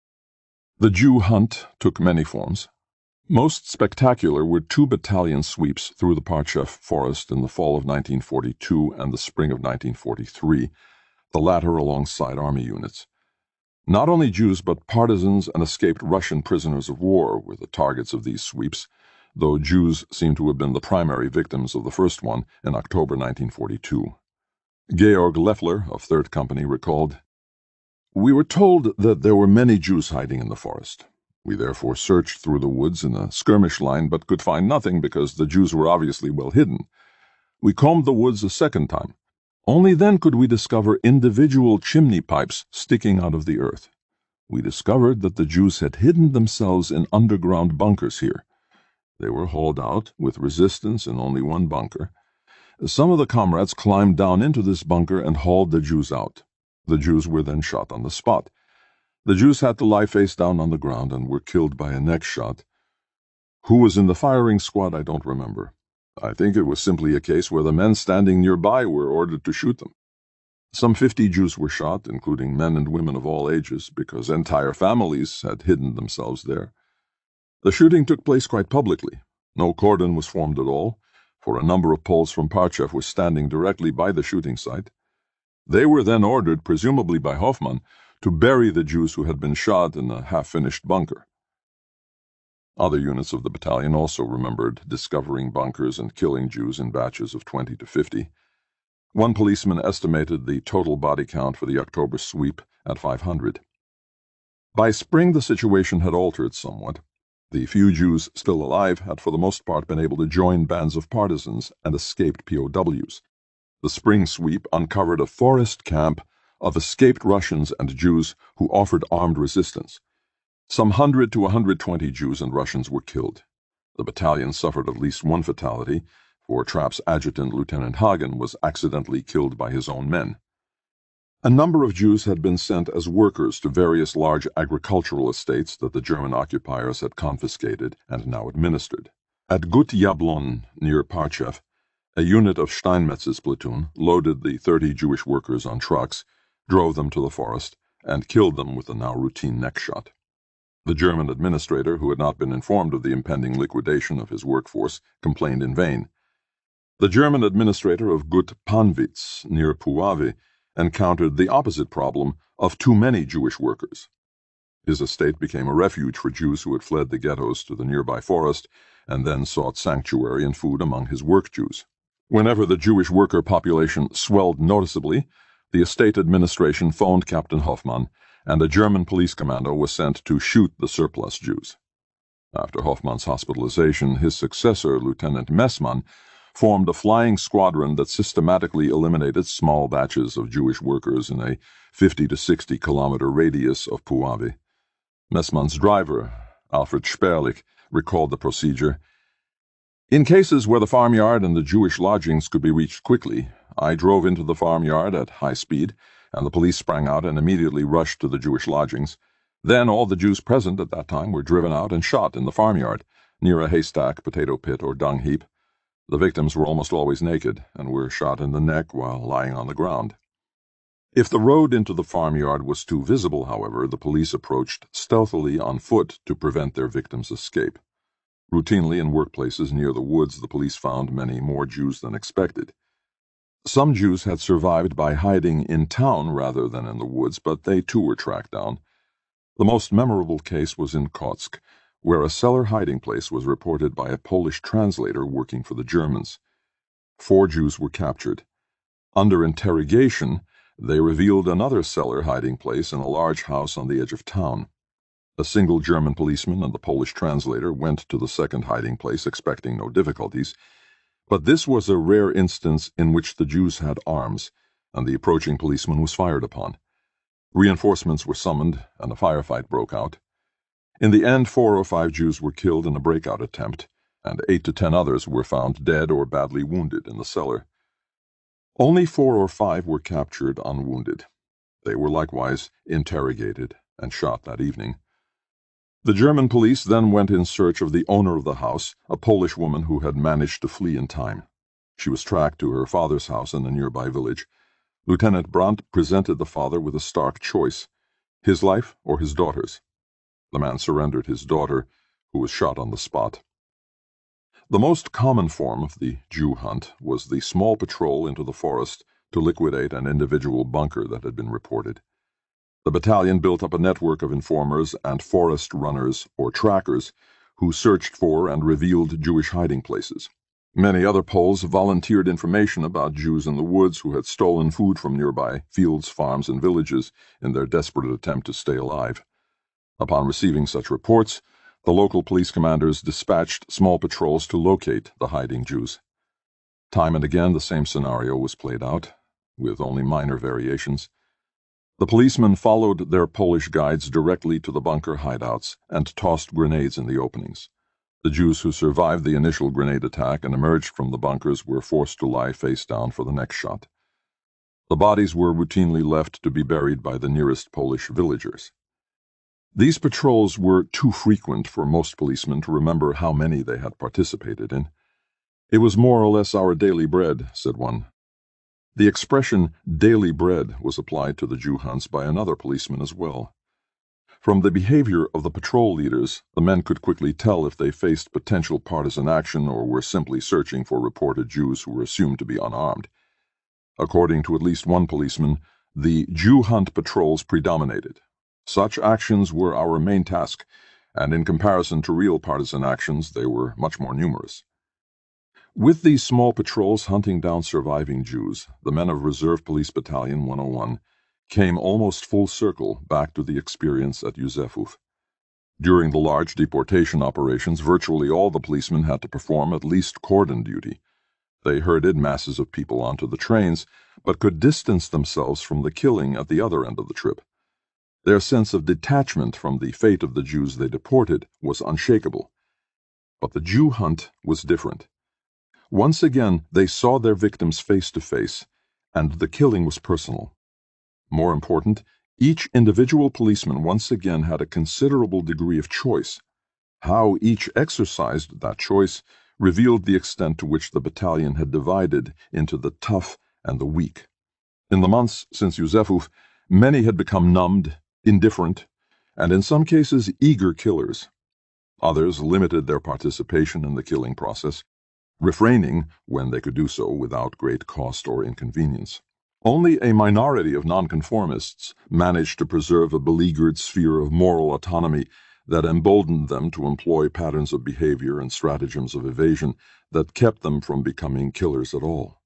The Jew Hunt took many forms. Most spectacular were two battalion sweeps through the Parchev forest in the fall of nineteen forty-two and the spring of nineteen forty-three, the latter alongside army units. Not only Jews but partisans and escaped Russian prisoners of war were the targets of these sweeps, though Jews seem to have been the primary victims of the first one in October nineteen forty-two. Georg Leffler of third Company recalled, "We were told that there were many Jews hiding in the forest. We therefore searched through the woods in a skirmish line but could find nothing because the Jews were obviously well hidden. We combed the woods a second time. Only then could we discover individual chimney pipes sticking out of the earth. We discovered that the Jews had hidden themselves in underground bunkers here. They were hauled out with resistance in only one bunker, Some of the comrades climbed down into this bunker and hauled the Jews out. The Jews were then shot on the spot. The Jews had to lie face down on the ground and were killed by a neck shot. Who was in the firing squad, I don't remember. I think it was simply a case where the men standing nearby were ordered to shoot them. Some fifty Jews were shot, including men and women of all ages, because entire families had hidden themselves there. The shooting took place quite publicly. No cordon was formed at all, for a number of Poles from Parchev were standing directly by the shooting site. They were then ordered, presumably by Hoffman, to bury the Jews who had been shot in a half-finished bunker. Other units of the battalion also remembered discovering bunkers and killing Jews in batches of twenty to fifty. One policeman estimated the total body count for the October sweep at five hundred. By spring, the situation had altered somewhat. The few Jews still alive had for the most part been able to join bands of partisans and escaped P O Ws. The spring sweep uncovered a forest camp of escaped Russians and Jews who offered armed resistance. Some one hundred to one hundred twenty Jews and Russians were killed. The battalion suffered at least one fatality, for Trapp's adjutant, Lieutenant Hagen, was accidentally killed by his own men. A number of Jews had been sent as workers to various large agricultural estates that the German occupiers had confiscated and now administered. At Gut Yablon, near Parchev, a unit of Steinmetz's platoon loaded the thirty Jewish workers on trucks, drove them to the forest, and killed them with a now routine neck shot. The German administrator, who had not been informed of the impending liquidation of his workforce, complained in vain. The German administrator of Gut Panwitz, near Puławy, encountered the opposite problem of too many Jewish workers. His estate became a refuge for Jews who had fled the ghettos to the nearby forest and then sought sanctuary and food among his work Jews. Whenever the Jewish worker population swelled noticeably, the estate administration phoned Captain Hoffmann, and a German police commando was sent to shoot the surplus Jews. After Hoffmann's hospitalization, his successor, Lieutenant Messmann, formed a flying squadron that systematically eliminated small batches of Jewish workers in a fifty to sixty kilometer radius of Puławy. Messmann's driver, Alfred Sperlich, recalled the procedure. In cases where the farmyard and the Jewish lodgings could be reached quickly, I drove into the farmyard at high speed, and the police sprang out and immediately rushed to the Jewish lodgings. Then all the Jews present at that time were driven out and shot in the farmyard, near a haystack, potato pit, or dung heap. The victims were almost always naked and were shot in the neck while lying on the ground. If the road into the farmyard was too visible, however, the police approached stealthily on foot to prevent their victims' escape. Routinely in workplaces near the woods, the police found many more Jews than expected. Some Jews had survived by hiding in town rather than in the woods, but they too were tracked down. The most memorable case was in Kotsk, where a cellar hiding place was reported by a Polish translator working for the Germans. Four Jews were captured. Under interrogation, they revealed another cellar hiding place in a large house on the edge of town. A single German policeman and the Polish translator went to the second hiding place expecting no difficulties, but this was a rare instance in which the Jews had arms, and the approaching policeman was fired upon. Reinforcements were summoned, and a firefight broke out. In the end, four or five Jews were killed in a breakout attempt, and eight to ten others were found dead or badly wounded in the cellar. Only four or five were captured unwounded. They were likewise interrogated and shot that evening. The German police then went in search of the owner of the house, a Polish woman who had managed to flee in time. She was tracked to her father's house in a nearby village. Lieutenant Brandt presented the father with a stark choice: his life or his daughter's. The man surrendered his daughter, who was shot on the spot. The most common form of the Jew hunt was the small patrol into the forest to liquidate an individual bunker that had been reported. The battalion built up a network of informers and forest runners, or trackers, who searched for and revealed Jewish hiding places. Many other Poles volunteered information about Jews in the woods who had stolen food from nearby fields, farms, and villages in their desperate attempt to stay alive. Upon receiving such reports, the local police commanders dispatched small patrols to locate the hiding Jews. Time and again the same scenario was played out, with only minor variations. The policemen followed their Polish guides directly to the bunker hideouts and tossed grenades in the openings. The Jews who survived the initial grenade attack and emerged from the bunkers were forced to lie face down for the next shot. The bodies were routinely left to be buried by the nearest Polish villagers. These patrols were too frequent for most policemen to remember how many they had participated in. "It was more or less our daily bread," said one. The expression daily bread was applied to the Jew hunts by another policeman as well. From the behavior of the patrol leaders, the men could quickly tell if they faced potential partisan action or were simply searching for reported Jews who were assumed to be unarmed. According to at least one policeman, the Jew hunt patrols predominated. Such actions were our main task, and in comparison to real partisan actions, they were much more numerous. With these small patrols hunting down surviving Jews, the men of Reserve Police Battalion one oh one came almost full circle back to the experience at Józefów. During the large deportation operations, virtually all the policemen had to perform at least cordon duty. They herded masses of people onto the trains, but could distance themselves from the killing at the other end of the trip. Their sense of detachment from the fate of the Jews they deported was unshakable. But the Jew hunt was different. Once again, they saw their victims face to face, and the killing was personal. More important, each individual policeman once again had a considerable degree of choice. How each exercised that choice revealed the extent to which the battalion had divided into the tough and the weak. In the months since Józefów, many had become numbed, indifferent, and in some cases eager killers. Others limited their participation in the killing process, refraining when they could do so without great cost or inconvenience. Only a minority of nonconformists managed to preserve a beleaguered sphere of moral autonomy that emboldened them to employ patterns of behavior and stratagems of evasion that kept them from becoming killers at all.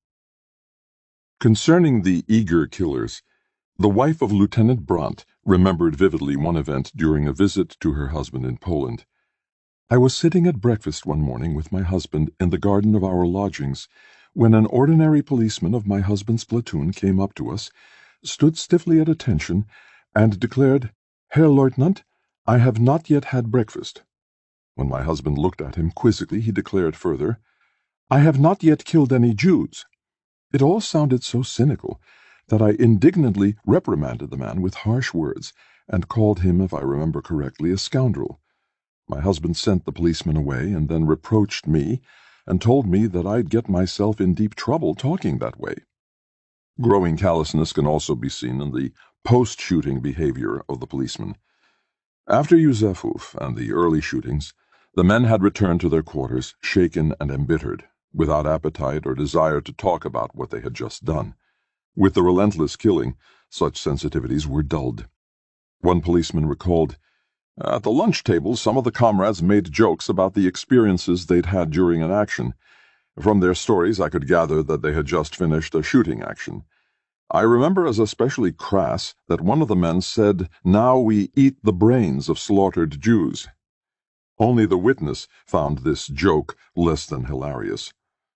Concerning the eager killers, the wife of Lieutenant Brandt remembered vividly one event during a visit to her husband in Poland. "I was sitting at breakfast one morning with my husband in the garden of our lodgings when an ordinary policeman of my husband's platoon came up to us, stood stiffly at attention, and declared, 'Herr Leutnant, I have not yet had breakfast.' When my husband looked at him quizzically, he declared further, 'I have not yet killed any Jews.' It all sounded so cynical that I indignantly reprimanded the man with harsh words and called him, if I remember correctly, a scoundrel. My husband sent the policeman away and then reproached me and told me that I'd get myself in deep trouble talking that way." Growing callousness can also be seen in the post-shooting behavior of the policemen. After Józefów and the early shootings, the men had returned to their quarters, shaken and embittered, without appetite or desire to talk about what they had just done. With the relentless killing, such sensitivities were dulled. One policeman recalled, "At the lunch table, some of the comrades made jokes about the experiences they'd had during an action. From their stories, I could gather that they had just finished a shooting action. I remember as especially crass that one of the men said, 'Now we eat the brains of slaughtered Jews.' Only the witness found this joke less than hilarious."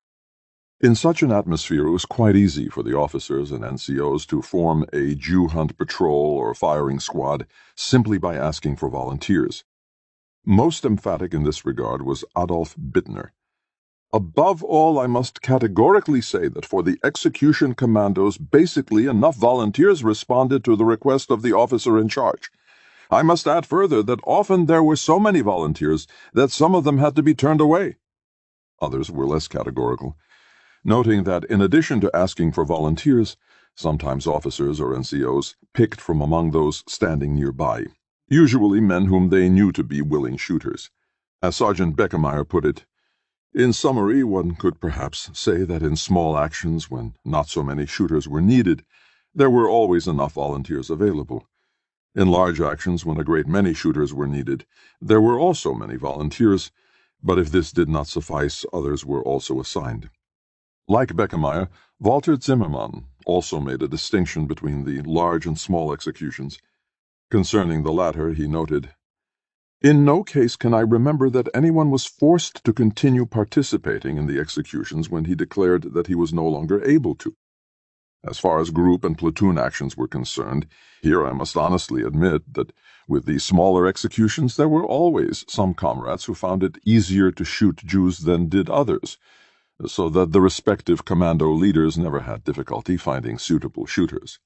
In such an atmosphere, it was quite easy for the officers and N C Os to form a Jew hunt patrol or firing squad simply by asking for volunteers. Most emphatic in this regard was Adolf Bittner. "Above all, I must categorically say that for the execution commandos, basically enough volunteers responded to the request of the officer in charge. I must add further that often there were so many volunteers that some of them had to be turned away." Others were less categorical, noting that in addition to asking for volunteers, sometimes officers or N C Os picked from among those standing nearby, usually men whom they knew to be willing shooters. As Sergeant Beckemeyer put it, "In summary, one could perhaps say that in small actions, when not so many shooters were needed, there were always enough volunteers available. In large actions, when a great many shooters were needed, there were also many volunteers, but if this did not suffice, others were also assigned." Like Beckemeyer, Walter Zimmermann also made a distinction between the large and small executions. Concerning the latter, he noted, "In no case can I remember that anyone was forced to continue participating in the executions when he declared that he was no longer able to. As far as group and platoon actions were concerned, here I must honestly admit that with these smaller executions there were always some comrades who found it easier to shoot Jews than did others, so that the respective commando leaders never had difficulty finding suitable shooters.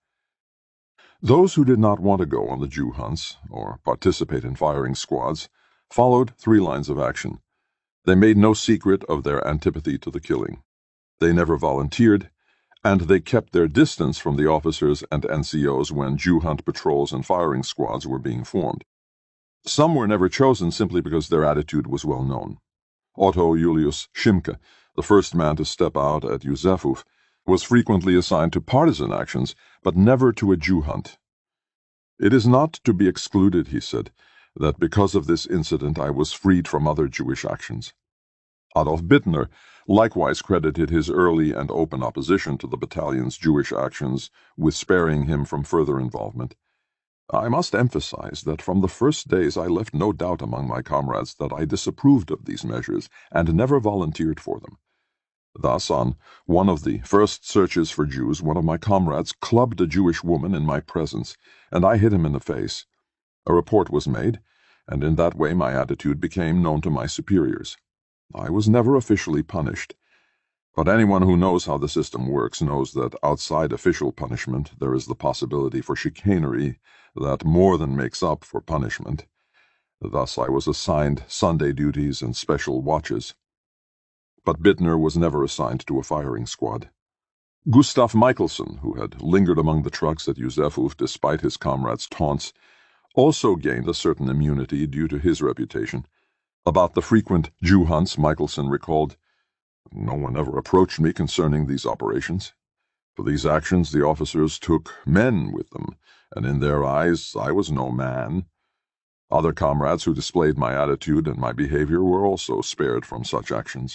Those who did not want to go on the Jew hunts or participate in firing squads followed three lines of action. They made no secret of their antipathy to the killing. They never volunteered, and they kept their distance from the officers and N C Os when Jew hunt patrols and firing squads were being formed. Some were never chosen simply because their attitude was well known. Otto Julius Schimke, the first man to step out at Yusefov, was frequently assigned to partisan actions, but never to a Jew hunt. "It is not to be excluded," he said, "that because of this incident I was freed from other Jewish actions." Adolf Bittner likewise credited his early and open opposition to the battalion's Jewish actions with sparing him from further involvement. "I must emphasize that from the first days I left no doubt among my comrades that I disapproved of these measures and never volunteered for them. Thus, on one of the first searches for Jews, one of my comrades clubbed a Jewish woman in my presence, and I hit him in the face. A report was made, and in that way my attitude became known to my superiors. I was never officially punished, but anyone who knows how the system works knows that outside official punishment there is the possibility for chicanery that more than makes up for punishment. Thus I was assigned Sunday duties and special watches. But Bittner was never assigned to a firing squad. Gustav Michelson, who had lingered among the trucks at Yusefov despite his comrades' taunts, also gained a certain immunity due to his reputation. About the frequent Jew hunts, Michelson recalled, "No one ever approached me concerning these operations. For these actions the officers took men with them, and in their eyes I was no man. Other comrades who displayed my attitude and my behavior were also spared from such actions."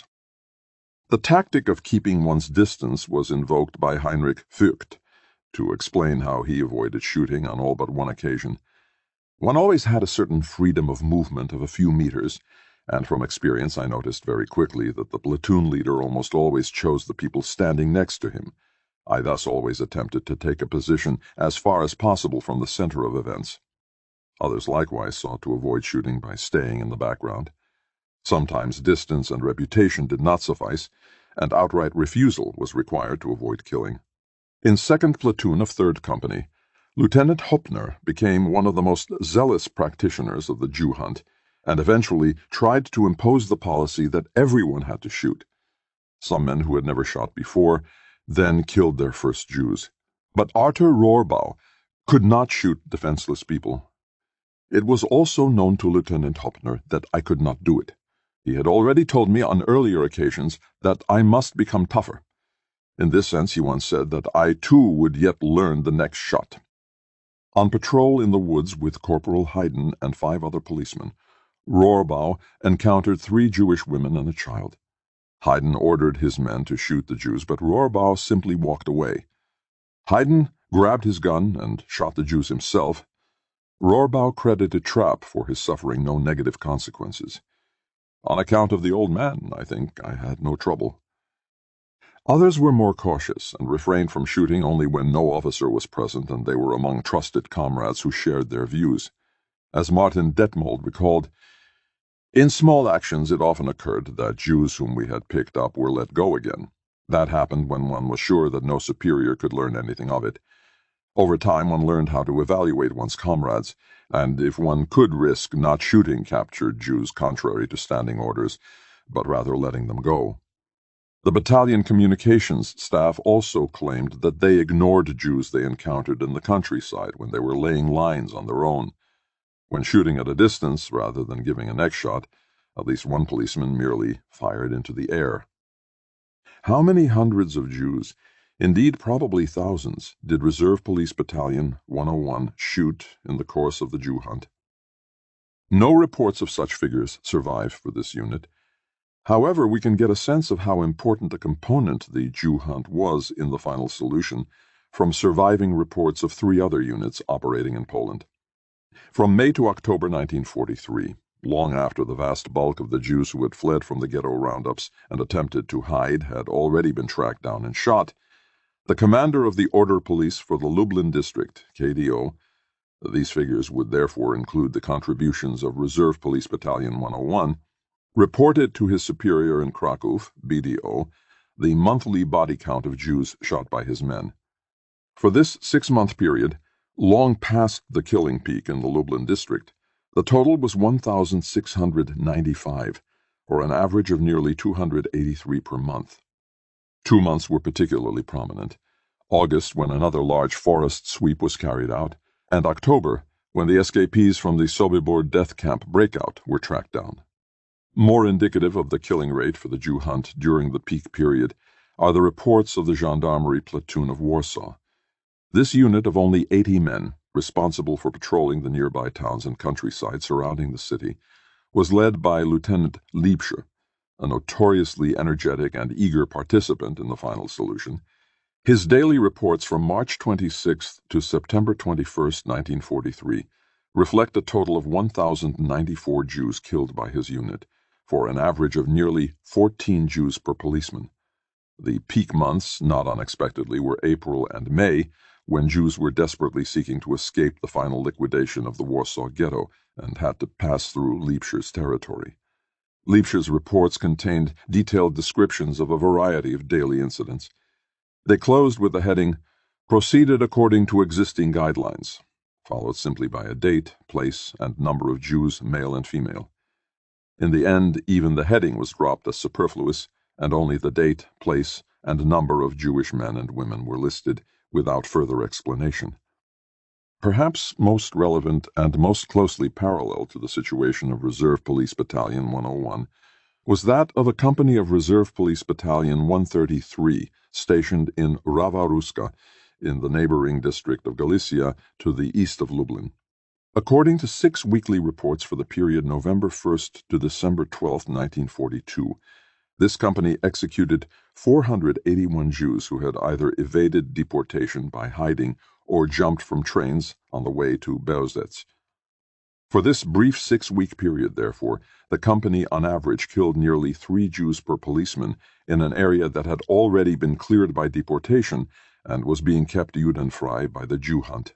The tactic of keeping one's distance was invoked by Heinrich Vogt to explain how he avoided shooting on all but one occasion. "One always had a certain freedom of movement of a few meters, and from experience I noticed very quickly that the platoon leader almost always chose the people standing next to him. I thus always attempted to take a position as far as possible from the center of events. Others likewise sought to avoid shooting by staying in the background. Sometimes distance and reputation did not suffice, and outright refusal was required to avoid killing. In second Platoon of third Company, Lieutenant Hoppner became one of the most zealous practitioners of the Jew hunt, and eventually tried to impose the policy that everyone had to shoot. Some men who had never shot before then killed their first Jews. But Arthur Rohrbau could not shoot defenseless people. It was also known to Lieutenant Hoppner that I could not do it. He had already told me on earlier occasions that I must become tougher. In this sense he once said that I too would yet learn the next shot. On patrol in the woods with Corporal Hayden and five other policemen, Rohrbau encountered three Jewish women and a child. Hayden ordered his men to shoot the Jews, but Rohrbau simply walked away. Hayden grabbed his gun and shot the Jews himself. Rohrbau credited Trapp for his suffering no negative consequences. "On account of the old man, I think, I had no trouble." Others were more cautious and refrained from shooting only when no officer was present and they were among trusted comrades who shared their views. As Martin Detmold recalled, "In small actions it often occurred that Jews whom we had picked up were let go again. That happened when one was sure that no superior could learn anything of it. Over time one learned how to evaluate one's comrades, and if one could risk not shooting captured Jews contrary to standing orders, but rather letting them go." The battalion communications staff also claimed that they ignored Jews they encountered in the countryside when they were laying lines on their own. When shooting at a distance, rather than giving a next shot, at least one policeman merely fired into the air. How many hundreds of Jews, indeed probably thousands, did Reserve Police Battalion one oh one shoot in the course of the Jew hunt? No reports of such figures survive for this unit. However, we can get a sense of how important a component the Jew hunt was in the final solution from surviving reports of three other units operating in Poland. From May to October nineteen forty-three, long after the vast bulk of the Jews who had fled from the ghetto roundups and attempted to hide had already been tracked down and shot, The commander of the Order Police for the Lublin District, K D O, these figures would therefore include the contributions of Reserve Police Battalion one oh one, reported to his superior in Krakow, B D O, the monthly body count of Jews shot by his men. For this six-month period, long past the killing peak in the Lublin district, the total was one thousand six hundred ninety-five, or an average of nearly two hundred eighty-three per month. Two months were particularly prominent: August, when another large forest sweep was carried out, and October, when the escapees from the Sobibor death camp breakout were tracked down. More indicative of the killing rate for the Jew hunt during the peak period are the reports of the Gendarmerie Platoon of Warsaw. This unit of only eighty men, responsible for patrolling the nearby towns and countryside surrounding the city, was led by Lieutenant Liebscher, a notoriously energetic and eager participant in the final solution. His daily reports from March twenty-sixth to September twenty-first, nineteen forty-three, reflect a total of one thousand ninety-four Jews killed by his unit, for an average of nearly fourteen Jews per policeman. The peak months, not unexpectedly, were April and May, when Jews were desperately seeking to escape the final liquidation of the Warsaw Ghetto and had to pass through Liebscher's territory. Liebscher's reports contained detailed descriptions of a variety of daily incidents. They closed with the heading, "Proceeded according to existing guidelines," followed simply by a date, place, and number of Jews, male and female. In the end, even the heading was dropped as superfluous, and only the date, place, and number of Jewish men and women were listed, without further explanation. Perhaps most relevant and most closely parallel to the situation of Reserve Police Battalion one oh one was that of a company of Reserve Police Battalion one thirty-three stationed in Rawa Ruska, in the neighboring district of Galicia to the east of Lublin. According to six weekly reports for the period November first to December twelfth, nineteen forty-two, this company executed four hundred eighty-one Jews who had either evaded deportation by hiding or jumped from trains on the way to Bełżec. For this brief six-week period, therefore, the company on average killed nearly three Jews per policeman in an area that had already been cleared by deportation and was being kept judenfrei by the Jew hunt.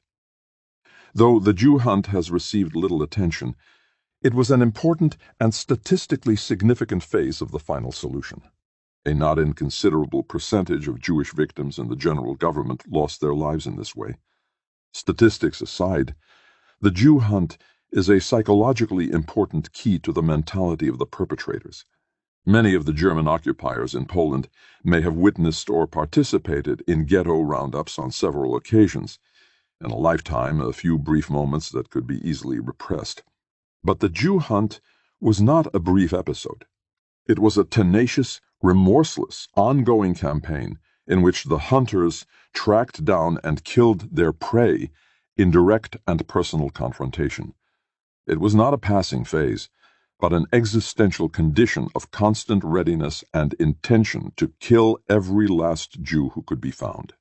Though the Jew hunt has received little attention, it was an important and statistically significant phase of the final solution. A not inconsiderable percentage of Jewish victims in the general government lost their lives in this way. Statistics aside, the Jew hunt is a psychologically important key to the mentality of the perpetrators. Many of the German occupiers in Poland may have witnessed or participated in ghetto roundups on several occasions, in a lifetime a few brief moments that could be easily repressed. But the Jew hunt was not a brief episode. It was a tenacious, remorseless, ongoing campaign in which the hunters tracked down and killed their prey in direct and personal confrontation. It was not a passing phase, but an existential condition of constant readiness and intention to kill every last Jew who could be found.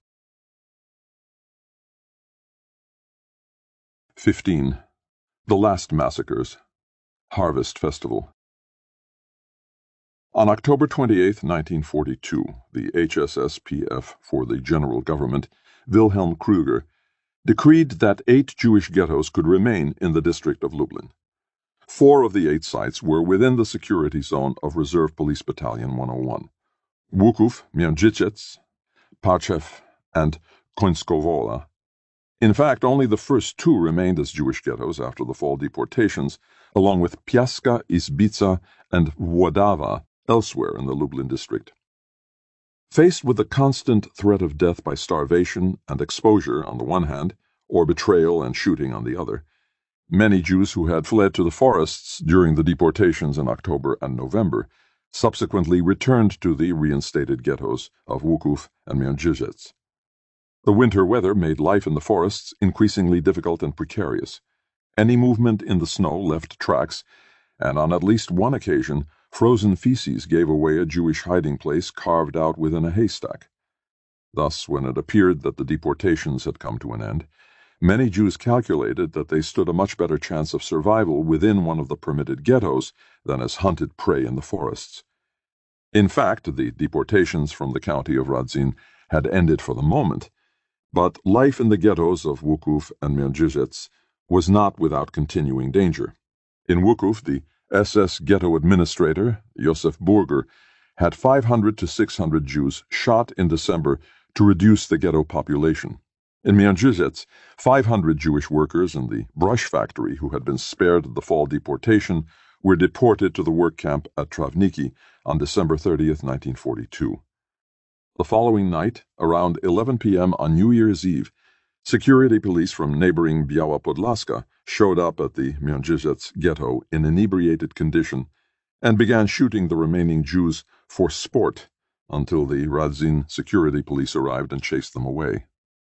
fifteen. The Last Massacres. Harvest Festival. On October twenty-eighth, nineteen forty-two, the H S S P F for the General Government, Wilhelm Krüger, decreed that eight Jewish ghettos could remain in the district of Lublin. Four of the eight sites were within the security zone of Reserve Police Battalion one oh one: Łuków, Międzyrzec, Parchew, and Końskowola. In fact, only the first two remained as Jewish ghettos after the fall deportations, along with Piaska, Izbica, and Włodawa elsewhere in the Lublin district. Faced with the constant threat of death by starvation and exposure on the one hand, or betrayal and shooting on the other, many Jews who had fled to the forests during the deportations in October and November subsequently returned to the reinstated ghettos of Łuków and Międzyrzec. The winter weather made life in the forests increasingly difficult and precarious. Any movement in the snow left tracks, and on at least one occasion, frozen feces gave away a Jewish hiding place carved out within a haystack. Thus, when it appeared that the deportations had come to an end, many Jews calculated that they stood a much better chance of survival within one of the permitted ghettos than as hunted prey in the forests. In fact, the deportations from the county of Radzin had ended for the moment, but life in the ghettos of Wukuf and Mierzyzec was not without continuing danger. In Wukuf, the S S ghetto administrator, Josef Burger, had five hundred to six hundred Jews shot in December to reduce the ghetto population. In Mierzyzec, five hundred Jewish workers in the brush factory who had been spared the fall deportation were deported to the work camp at Travniki on December thirtieth, nineteen forty-two. The following night, around eleven p m on New Year's Eve, security police from neighboring Biała Podlaska showed up at the Mierzyzec ghetto in inebriated condition and began shooting the remaining Jews for sport until the Radzin security police arrived and chased them away.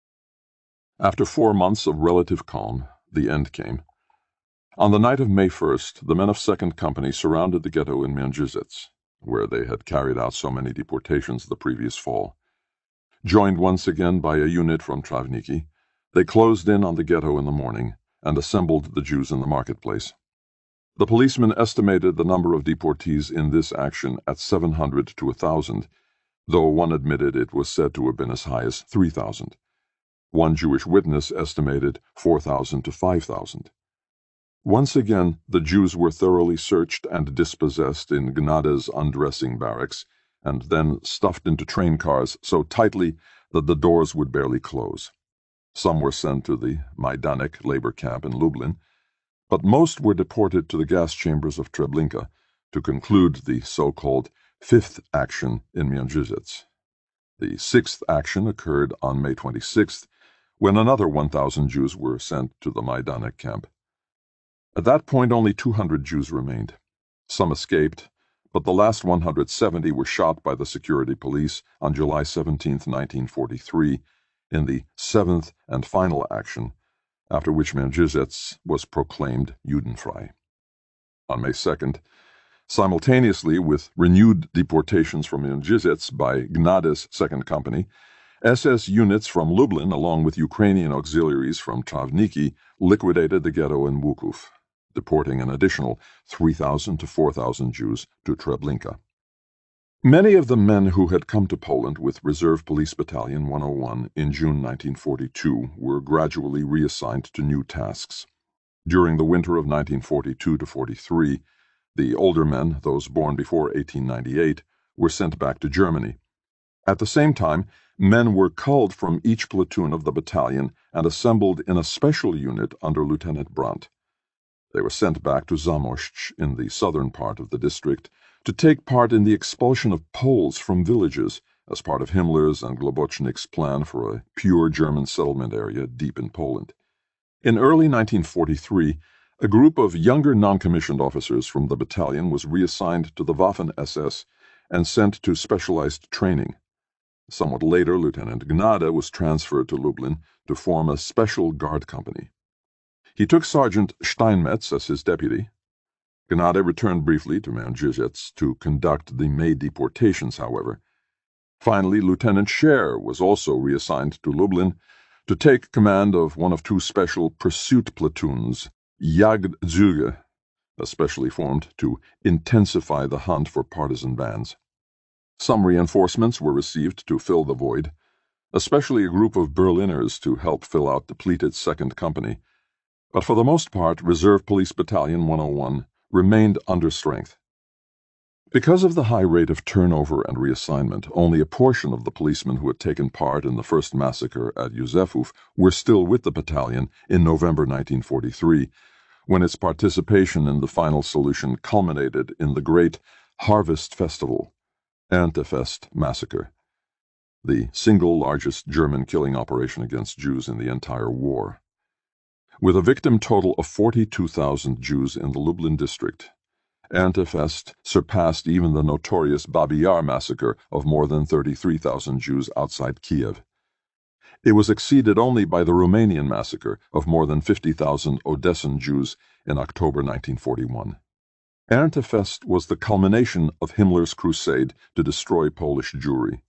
After four months of relative calm, the end came. On the night of May first, the men of Second Company surrounded the ghetto in Mierzyzec, where they had carried out so many deportations the previous fall. Joined once again by a unit from Travniki, they closed in on the ghetto in the morning and assembled the Jews in the marketplace. The policemen estimated the number of deportees in this action at seven hundred to one thousand, though one admitted it was said to have been as high as three thousand. One Jewish witness estimated four thousand to five thousand. Once again, the Jews were thoroughly searched and dispossessed in Gnade's undressing barracks, and then stuffed into train cars so tightly that the doors would barely close. Some were sent to the Majdanek labor camp in Lublin, but most were deported to the gas chambers of Treblinka to conclude the so-called fifth action in Mierzyzec. The sixth action occurred on May twenty-sixth, when another one thousand Jews were sent to the Majdanek camp. At that point, only two hundred Jews remained. Some escaped, but the last one hundred seventy were shot by the security police on July seventeenth, nineteen forty-three, in the seventh and final action, after which Mierzyzec was proclaimed Judenfrei. On May second, simultaneously with renewed deportations from Mierzyzec by Gnade's Second Company, S S units from Lublin, along with Ukrainian auxiliaries from Travniki, liquidated the ghetto in Wukuf, deporting an additional three thousand to four thousand Jews to Treblinka. Many of the men who had come to Poland with Reserve Police Battalion one oh one in June nineteen forty-two were gradually reassigned to new tasks. During the winter of nineteen forty-two to forty-three, the older men, those born before eighteen ninety-eight, were sent back to Germany. At the same time, men were culled from each platoon of the battalion and assembled in a special unit under Lieutenant Brandt. They were sent back to Zamość in the southern part of the district to take part in the expulsion of Poles from villages as part of Himmler's and Globocnik's plan for a pure German settlement area deep in Poland. In early nineteen forty-three, a group of younger non-commissioned officers from the battalion was reassigned to the Waffen-S S and sent to specialized training. Somewhat later, Lieutenant Gnade was transferred to Lublin to form a special guard company. He took Sergeant Steinmetz as his deputy. Gnade returned briefly to Mierzyzec to conduct the May deportations, however. Finally, Lieutenant Scher was also reassigned to Lublin to take command of one of two special pursuit platoons, Jagdzeuge, especially formed to intensify the hunt for partisan bands. Some reinforcements were received to fill the void, especially a group of Berliners to help fill out depleted Second Company, but for the most part, Reserve Police Battalion one oh one remained under strength. Because of the high rate of turnover and reassignment, only a portion of the policemen who had taken part in the first massacre at Józefów were still with the battalion in November nineteen forty-three, when its participation in the final solution culminated in the great Harvest Festival, Erntefest massacre, the single largest German killing operation against Jews in the entire war. With a victim total of forty-two thousand Jews in the Lublin district, Erntefest surpassed even the notorious Babi Yar massacre of more than thirty-three thousand Jews outside Kiev. It was exceeded only by the Romanian massacre of more than fifty thousand Odessan Jews in October nineteen forty-one. Erntefest was the culmination of Himmler's crusade to destroy Polish Jewry.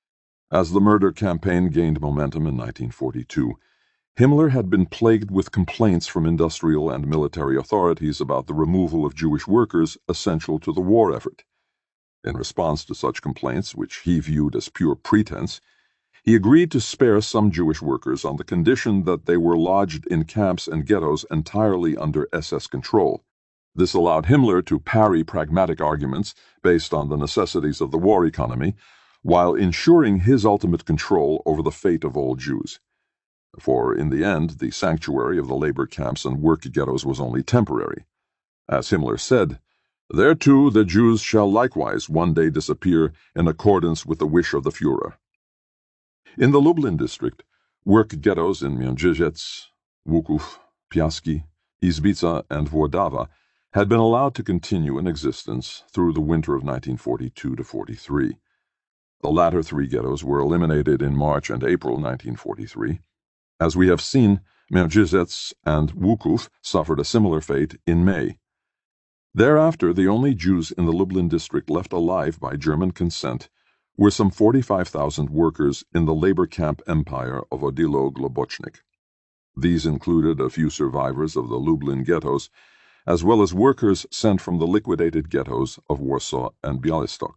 As the murder campaign gained momentum in nineteen forty-two, Himmler had been plagued with complaints from industrial and military authorities about the removal of Jewish workers essential to the war effort. In response to such complaints, which he viewed as pure pretense, He agreed to spare some Jewish workers on the condition that they were lodged in camps and ghettos entirely under S S control. This allowed Himmler to parry pragmatic arguments based on the necessities of the war economy, while ensuring his ultimate control over the fate of all Jews. For, in the end, the sanctuary of the labor camps and work ghettos was only temporary. As Himmler said, "There too the Jews shall likewise one day disappear in accordance with the wish of the Führer." In the Lublin district, work ghettos in Mędrzec, Łuków, Piaski, Izbica, and Włodawa had been allowed to continue in existence through the winter of nineteen forty-two to forty-three. The latter three ghettos were eliminated in March and April nineteen forty-three. As we have seen, Mędrzec and Łuków suffered a similar fate in May. Thereafter, the only Jews in the Lublin district left alive by German consent were some forty-five thousand workers in the labor camp empire of Odilo Globocnik. These included a few survivors of the Lublin ghettos, as well as workers sent from the liquidated ghettos of Warsaw and Białystok.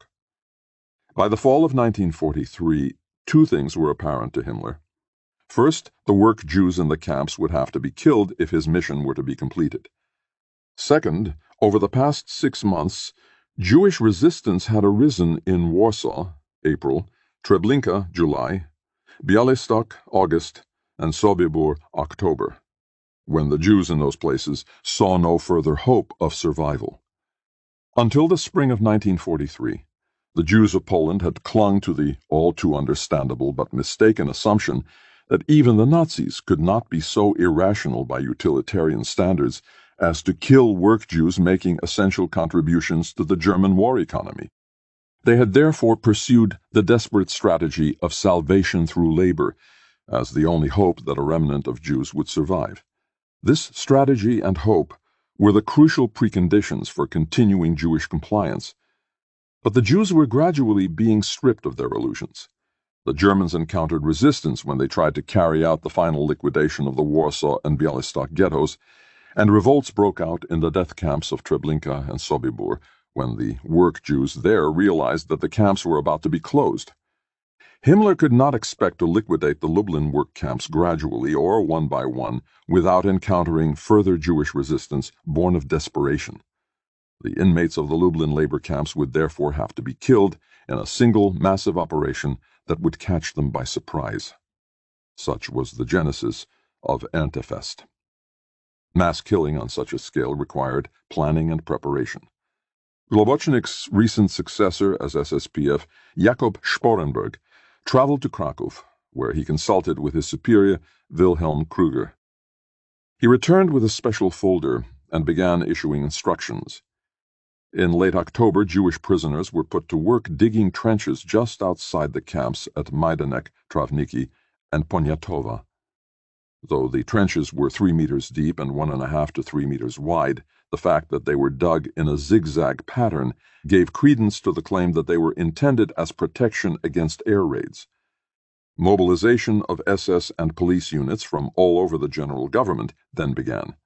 By the fall of nineteen forty-three, two things were apparent to Himmler. First, the work Jews in the camps would have to be killed if his mission were to be completed. Second, over the past six months, Jewish resistance had arisen in Warsaw, April, Treblinka, July, Białystok, August, and Sobibór, October, when the Jews in those places saw no further hope of survival. Until the spring of nineteen forty-three, the Jews of Poland had clung to the all too understandable but mistaken assumption that even the Nazis could not be so irrational by utilitarian standards as to kill work Jews making essential contributions to the German war economy. They had therefore pursued the desperate strategy of salvation through labor as the only hope that a remnant of Jews would survive. This strategy and hope were the crucial preconditions for continuing Jewish compliance. But the Jews were gradually being stripped of their illusions. The Germans encountered resistance when they tried to carry out the final liquidation of the Warsaw and Białystok ghettos, and revolts broke out in the death camps of Treblinka and Sobibór when the work Jews there realized that the camps were about to be closed. Himmler could not expect to liquidate the Lublin work camps gradually or one by one without encountering further Jewish resistance born of desperation. The inmates of the Lublin labor camps would therefore have to be killed in a single massive operation that would catch them by surprise. Such was the genesis of Erntefest. Mass killing on such a scale required planning and preparation. Globocnik's recent successor as S S P F, Jakob Sporenberg, traveled to Kraków, where he consulted with his superior, Wilhelm Krüger. He returned with a special folder and began issuing instructions. In late October, Jewish prisoners were put to work digging trenches just outside the camps at Majdanek, Travniki, and Poniatowa. Though the trenches were three meters deep and one and a half to three meters wide, the fact that they were dug in a zigzag pattern gave credence to the claim that they were intended as protection against air raids. Mobilization of S S and police units from all over the general government then began.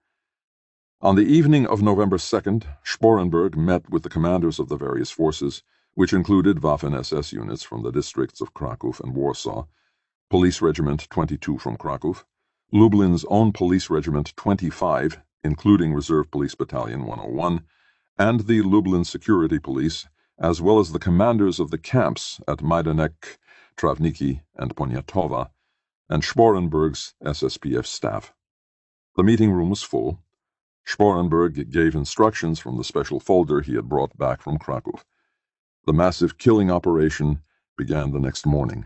On the evening of November second, Sporenberg met with the commanders of the various forces, which included Waffen-S S units from the districts of Kraków and Warsaw, Police Regiment twenty-two from Kraków, Lublin's own Police Regiment twenty-five, including Reserve Police Battalion one oh one, and the Lublin Security Police, as well as the commanders of the camps at Majdanek, Travniki, and Poniatowa, and Sporenberg's S S P F staff. The meeting room was full. Sporenberg gave instructions from the special folder he had brought back from Kraków. The massive killing operation began the next morning.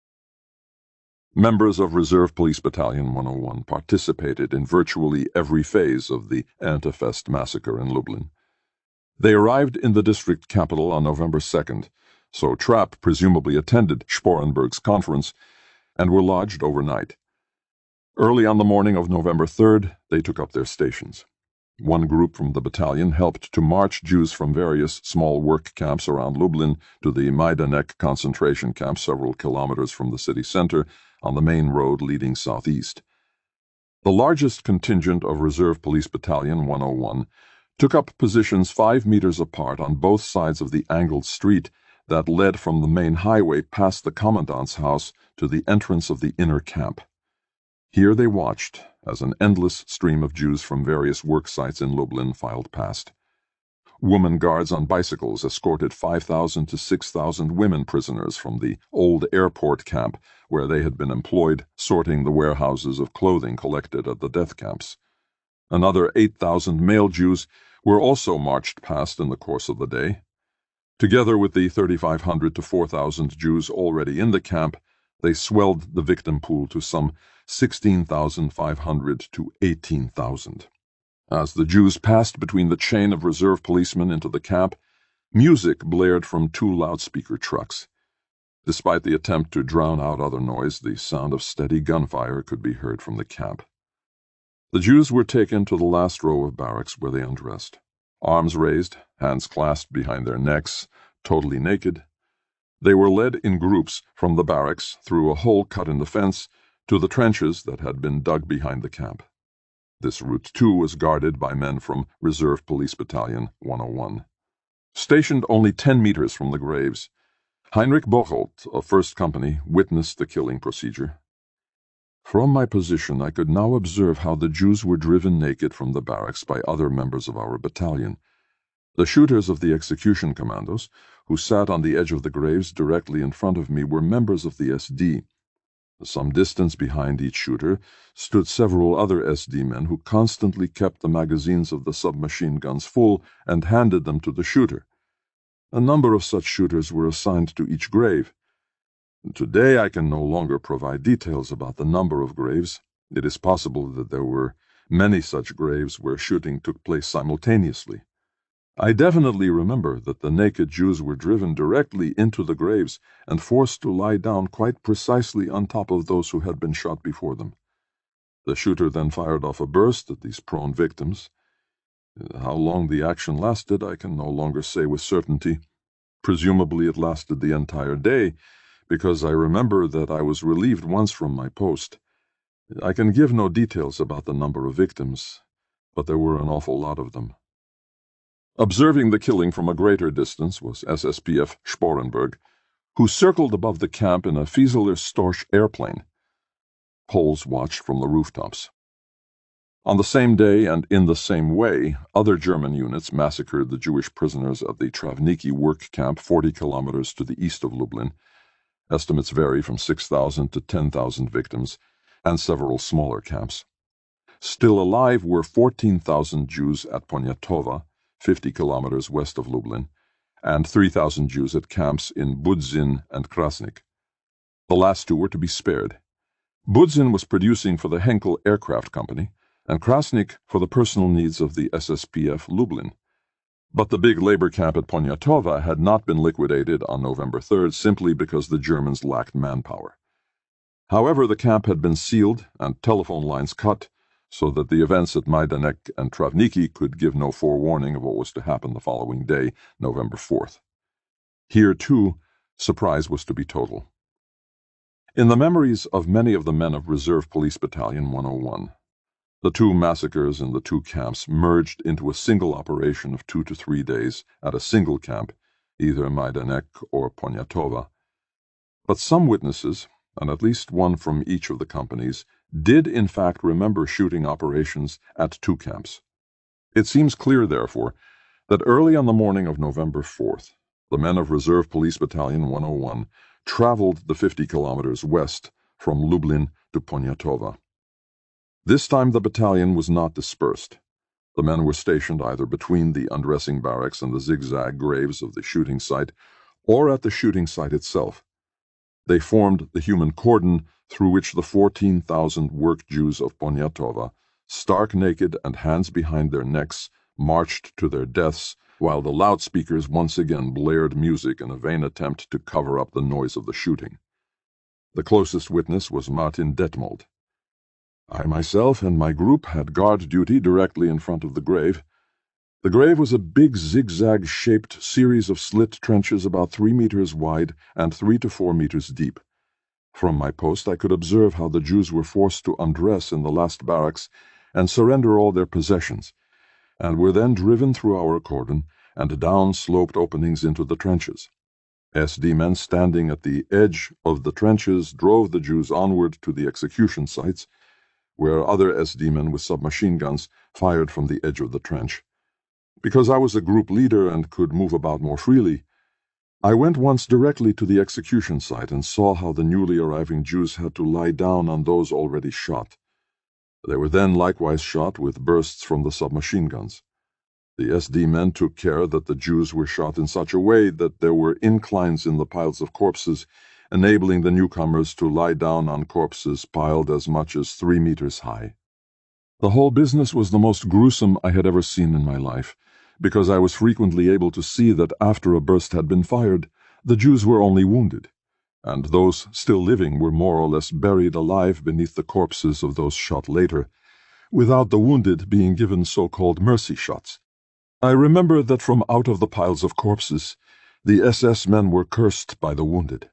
Members of Reserve Police Battalion one oh one participated in virtually every phase of the Erntefest massacre in Lublin. They arrived in the district capital on November second, so Trapp presumably attended Sporenberg's conference and were lodged overnight. Early on the morning of November third, they took up their stations. One group from the battalion helped to march Jews from various small work camps around Lublin to the Majdanek concentration camp several kilometers from the city center on the main road leading southeast. The largest contingent of Reserve Police Battalion one oh one took up positions five meters apart on both sides of the angled street that led from the main highway past the commandant's house to the entrance of the inner camp. Here they watched as an endless stream of Jews from various work sites in Lublin filed past. Woman guards on bicycles escorted five thousand to six thousand women prisoners from the old airport camp where they had been employed sorting the warehouses of clothing collected at the death camps. Another eight thousand male Jews were also marched past in the course of the day. Together with the thirty-five hundred to four thousand Jews already in the camp, they swelled the victim pool to some sixteen thousand five hundred to eighteen thousand. As the Jews passed between the chain of reserve policemen into the camp, music blared from two loudspeaker trucks. Despite the attempt to drown out other noise, the sound of steady gunfire could be heard from the camp. The Jews were taken to the last row of barracks where they undressed. Arms raised, hands clasped behind their necks, totally naked. They were led in groups from the barracks through a hole cut in the fence to the trenches that had been dug behind the camp. This route, too, was guarded by men from Reserve Police Battalion one oh one. Stationed only ten meters from the graves, Heinrich Bocholt of First Company witnessed the killing procedure. From my position, I could now observe how the Jews were driven naked from the barracks by other members of our battalion. The shooters of the execution commandos, who sat on the edge of the graves directly in front of me, were members of the S D. Some distance behind each shooter stood several other S D men who constantly kept the magazines of the submachine guns full and handed them to the shooter. A number of such shooters were assigned to each grave. Today I can no longer provide details about the number of graves. It is possible that there were many such graves where shooting took place simultaneously. I definitely remember that the naked Jews were driven directly into the graves and forced to lie down quite precisely on top of those who had been shot before them. The shooter then fired off a burst at these prone victims. How long the action lasted, I can no longer say with certainty. Presumably it lasted the entire day, because I remember that I was relieved once from my post. I can give no details about the number of victims, but there were an awful lot of them. Observing the killing from a greater distance was S S P F Sporenberg, who circled above the camp in a Fieseler Storch airplane. Poles watched from the rooftops. On the same day and in the same way, other German units massacred the Jewish prisoners at the Travniki work camp forty kilometers to the east of Lublin. Estimates vary from six thousand to ten thousand victims, and several smaller camps. Still alive were fourteen thousand Jews at Poniatowa, fifty kilometers west of Lublin, and three thousand Jews at camps in Budzin and Krasnik. The last two were to be spared. Budzin was producing for the Henkel Aircraft Company, and Krasnik for the personal needs of the S S P F Lublin. But the big labor camp at Poniatowa had not been liquidated on November third simply because the Germans lacked manpower. However, the camp had been sealed and telephone lines cut, so that the events at Majdanek and Travniki could give no forewarning of what was to happen the following day, November fourth. Here, too, surprise was to be total. In the memories of many of the men of Reserve Police Battalion one oh one, the two massacres in the two camps merged into a single operation of two to three days at a single camp, either Majdanek or Poniatowa. But some witnesses, and at least one from each of the companies, did in fact remember shooting operations at two camps. It seems clear, therefore, that early on the morning of November fourth, the men of Reserve Police Battalion one oh one traveled the fifty kilometers west from Lublin to Poniatowa. This time the battalion was not dispersed. The men were stationed either between the undressing barracks and the zigzag graves of the shooting site, or at the shooting site itself. They formed the human cordon through which the fourteen thousand work Jews of Poniatowa, stark naked and hands behind their necks, marched to their deaths, while the loudspeakers once again blared music in a vain attempt to cover up the noise of the shooting. The closest witness was Martin Detmold. I myself and my group had guard duty directly in front of the grave. The grave was a big zigzag-shaped series of slit trenches about three meters wide and three to four meters deep. From my post I could observe how the Jews were forced to undress in the last barracks and surrender all their possessions, and were then driven through our cordon and down sloped openings into the trenches. S D men standing at the edge of the trenches drove the Jews onward to the execution sites, where other S D men with submachine guns fired from the edge of the trench. Because I was a group leader and could move about more freely, I went once directly to the execution site and saw how the newly arriving Jews had to lie down on those already shot. They were then likewise shot with bursts from the submachine guns. The S D men took care that the Jews were shot in such a way that there were inclines in the piles of corpses, enabling the newcomers to lie down on corpses piled as much as three meters high. The whole business was the most gruesome I had ever seen in my life, because I was frequently able to see that after a burst had been fired, the Jews were only wounded, and those still living were more or less buried alive beneath the corpses of those shot later, without the wounded being given so-called mercy shots. I remember that from out of the piles of corpses, the S S men were cursed by the wounded.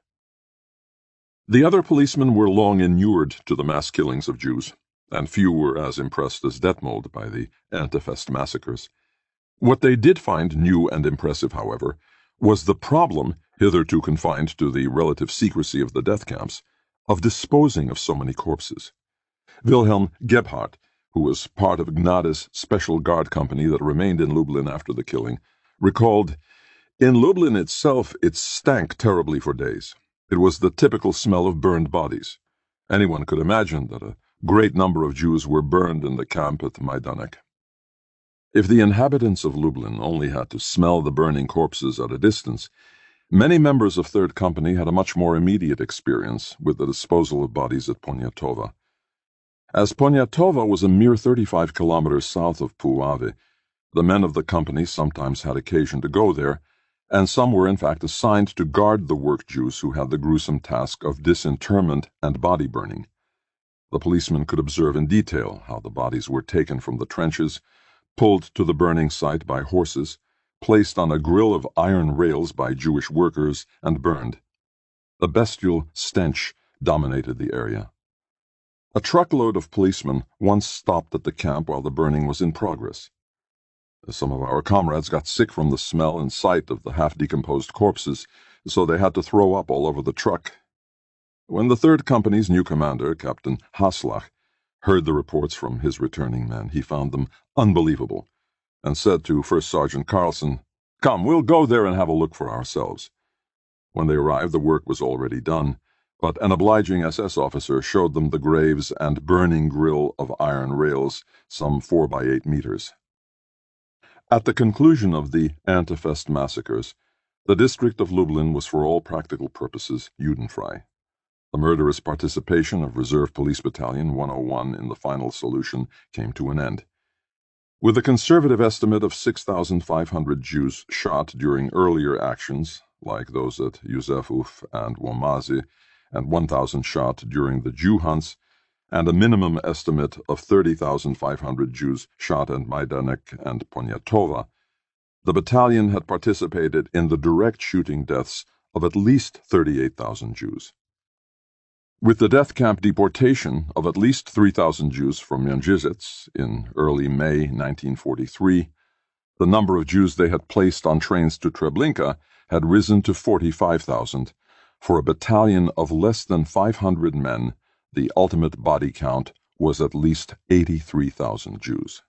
The other policemen were long inured to the mass killings of Jews, and few were as impressed as Detmold by the Antefest massacres. What they did find new and impressive, however, was the problem, hitherto confined to the relative secrecy of the death camps, of disposing of so many corpses. Wilhelm Gebhardt, who was part of Gnade's special guard company that remained in Lublin after the killing, recalled, "In Lublin itself it stank terribly for days. It was the typical smell of burned bodies. Anyone could imagine that a great number of Jews were burned in the camp at Majdanek." If the inhabitants of Lublin only had to smell the burning corpses at a distance, many members of Third Company had a much more immediate experience with the disposal of bodies at Poniatowa. As Poniatowa was a mere thirty-five kilometers south of Puławy, the men of the company sometimes had occasion to go there, and some were in fact assigned to guard the work Jews who had the gruesome task of disinterment and body burning. The policemen could observe in detail how the bodies were taken from the trenches, pulled to the burning site by horses, placed on a grill of iron rails by Jewish workers, and burned. A bestial stench dominated the area. A truckload of policemen once stopped at the camp while the burning was in progress. Some of our comrades got sick from the smell and sight of the half-decomposed corpses, so they had to throw up all over the truck. When the Third Company's new commander, Captain Haslach, heard the reports from his returning men, he found them unbelievable, and said to First Sergeant Carlson, "Come, we'll go there and have a look for ourselves." When they arrived, the work was already done, but an obliging S S officer showed them the graves and burning grill of iron rails, some four by eight meters. At the conclusion of the Antefest massacres, the district of Lublin was for all practical purposes Judenfrei. The murderous participation of Reserve Police Battalion one oh one in the final solution came to an end. With a conservative estimate of six thousand five hundred Jews shot during earlier actions, like those at Józefów and Łomazy, and one thousand shot during the Jew hunts, and a minimum estimate of thirty thousand five hundred Jews shot at Majdanek and Poniatowa, the battalion had participated in the direct shooting deaths of at least thirty-eight thousand Jews. With the death camp deportation of at least three thousand Jews from Jędrzejczyce in early May nineteen forty-three, the number of Jews they had placed on trains to Treblinka had risen to forty-five thousand. For a battalion of less than five hundred men, the ultimate body count was at least eighty-three thousand Jews.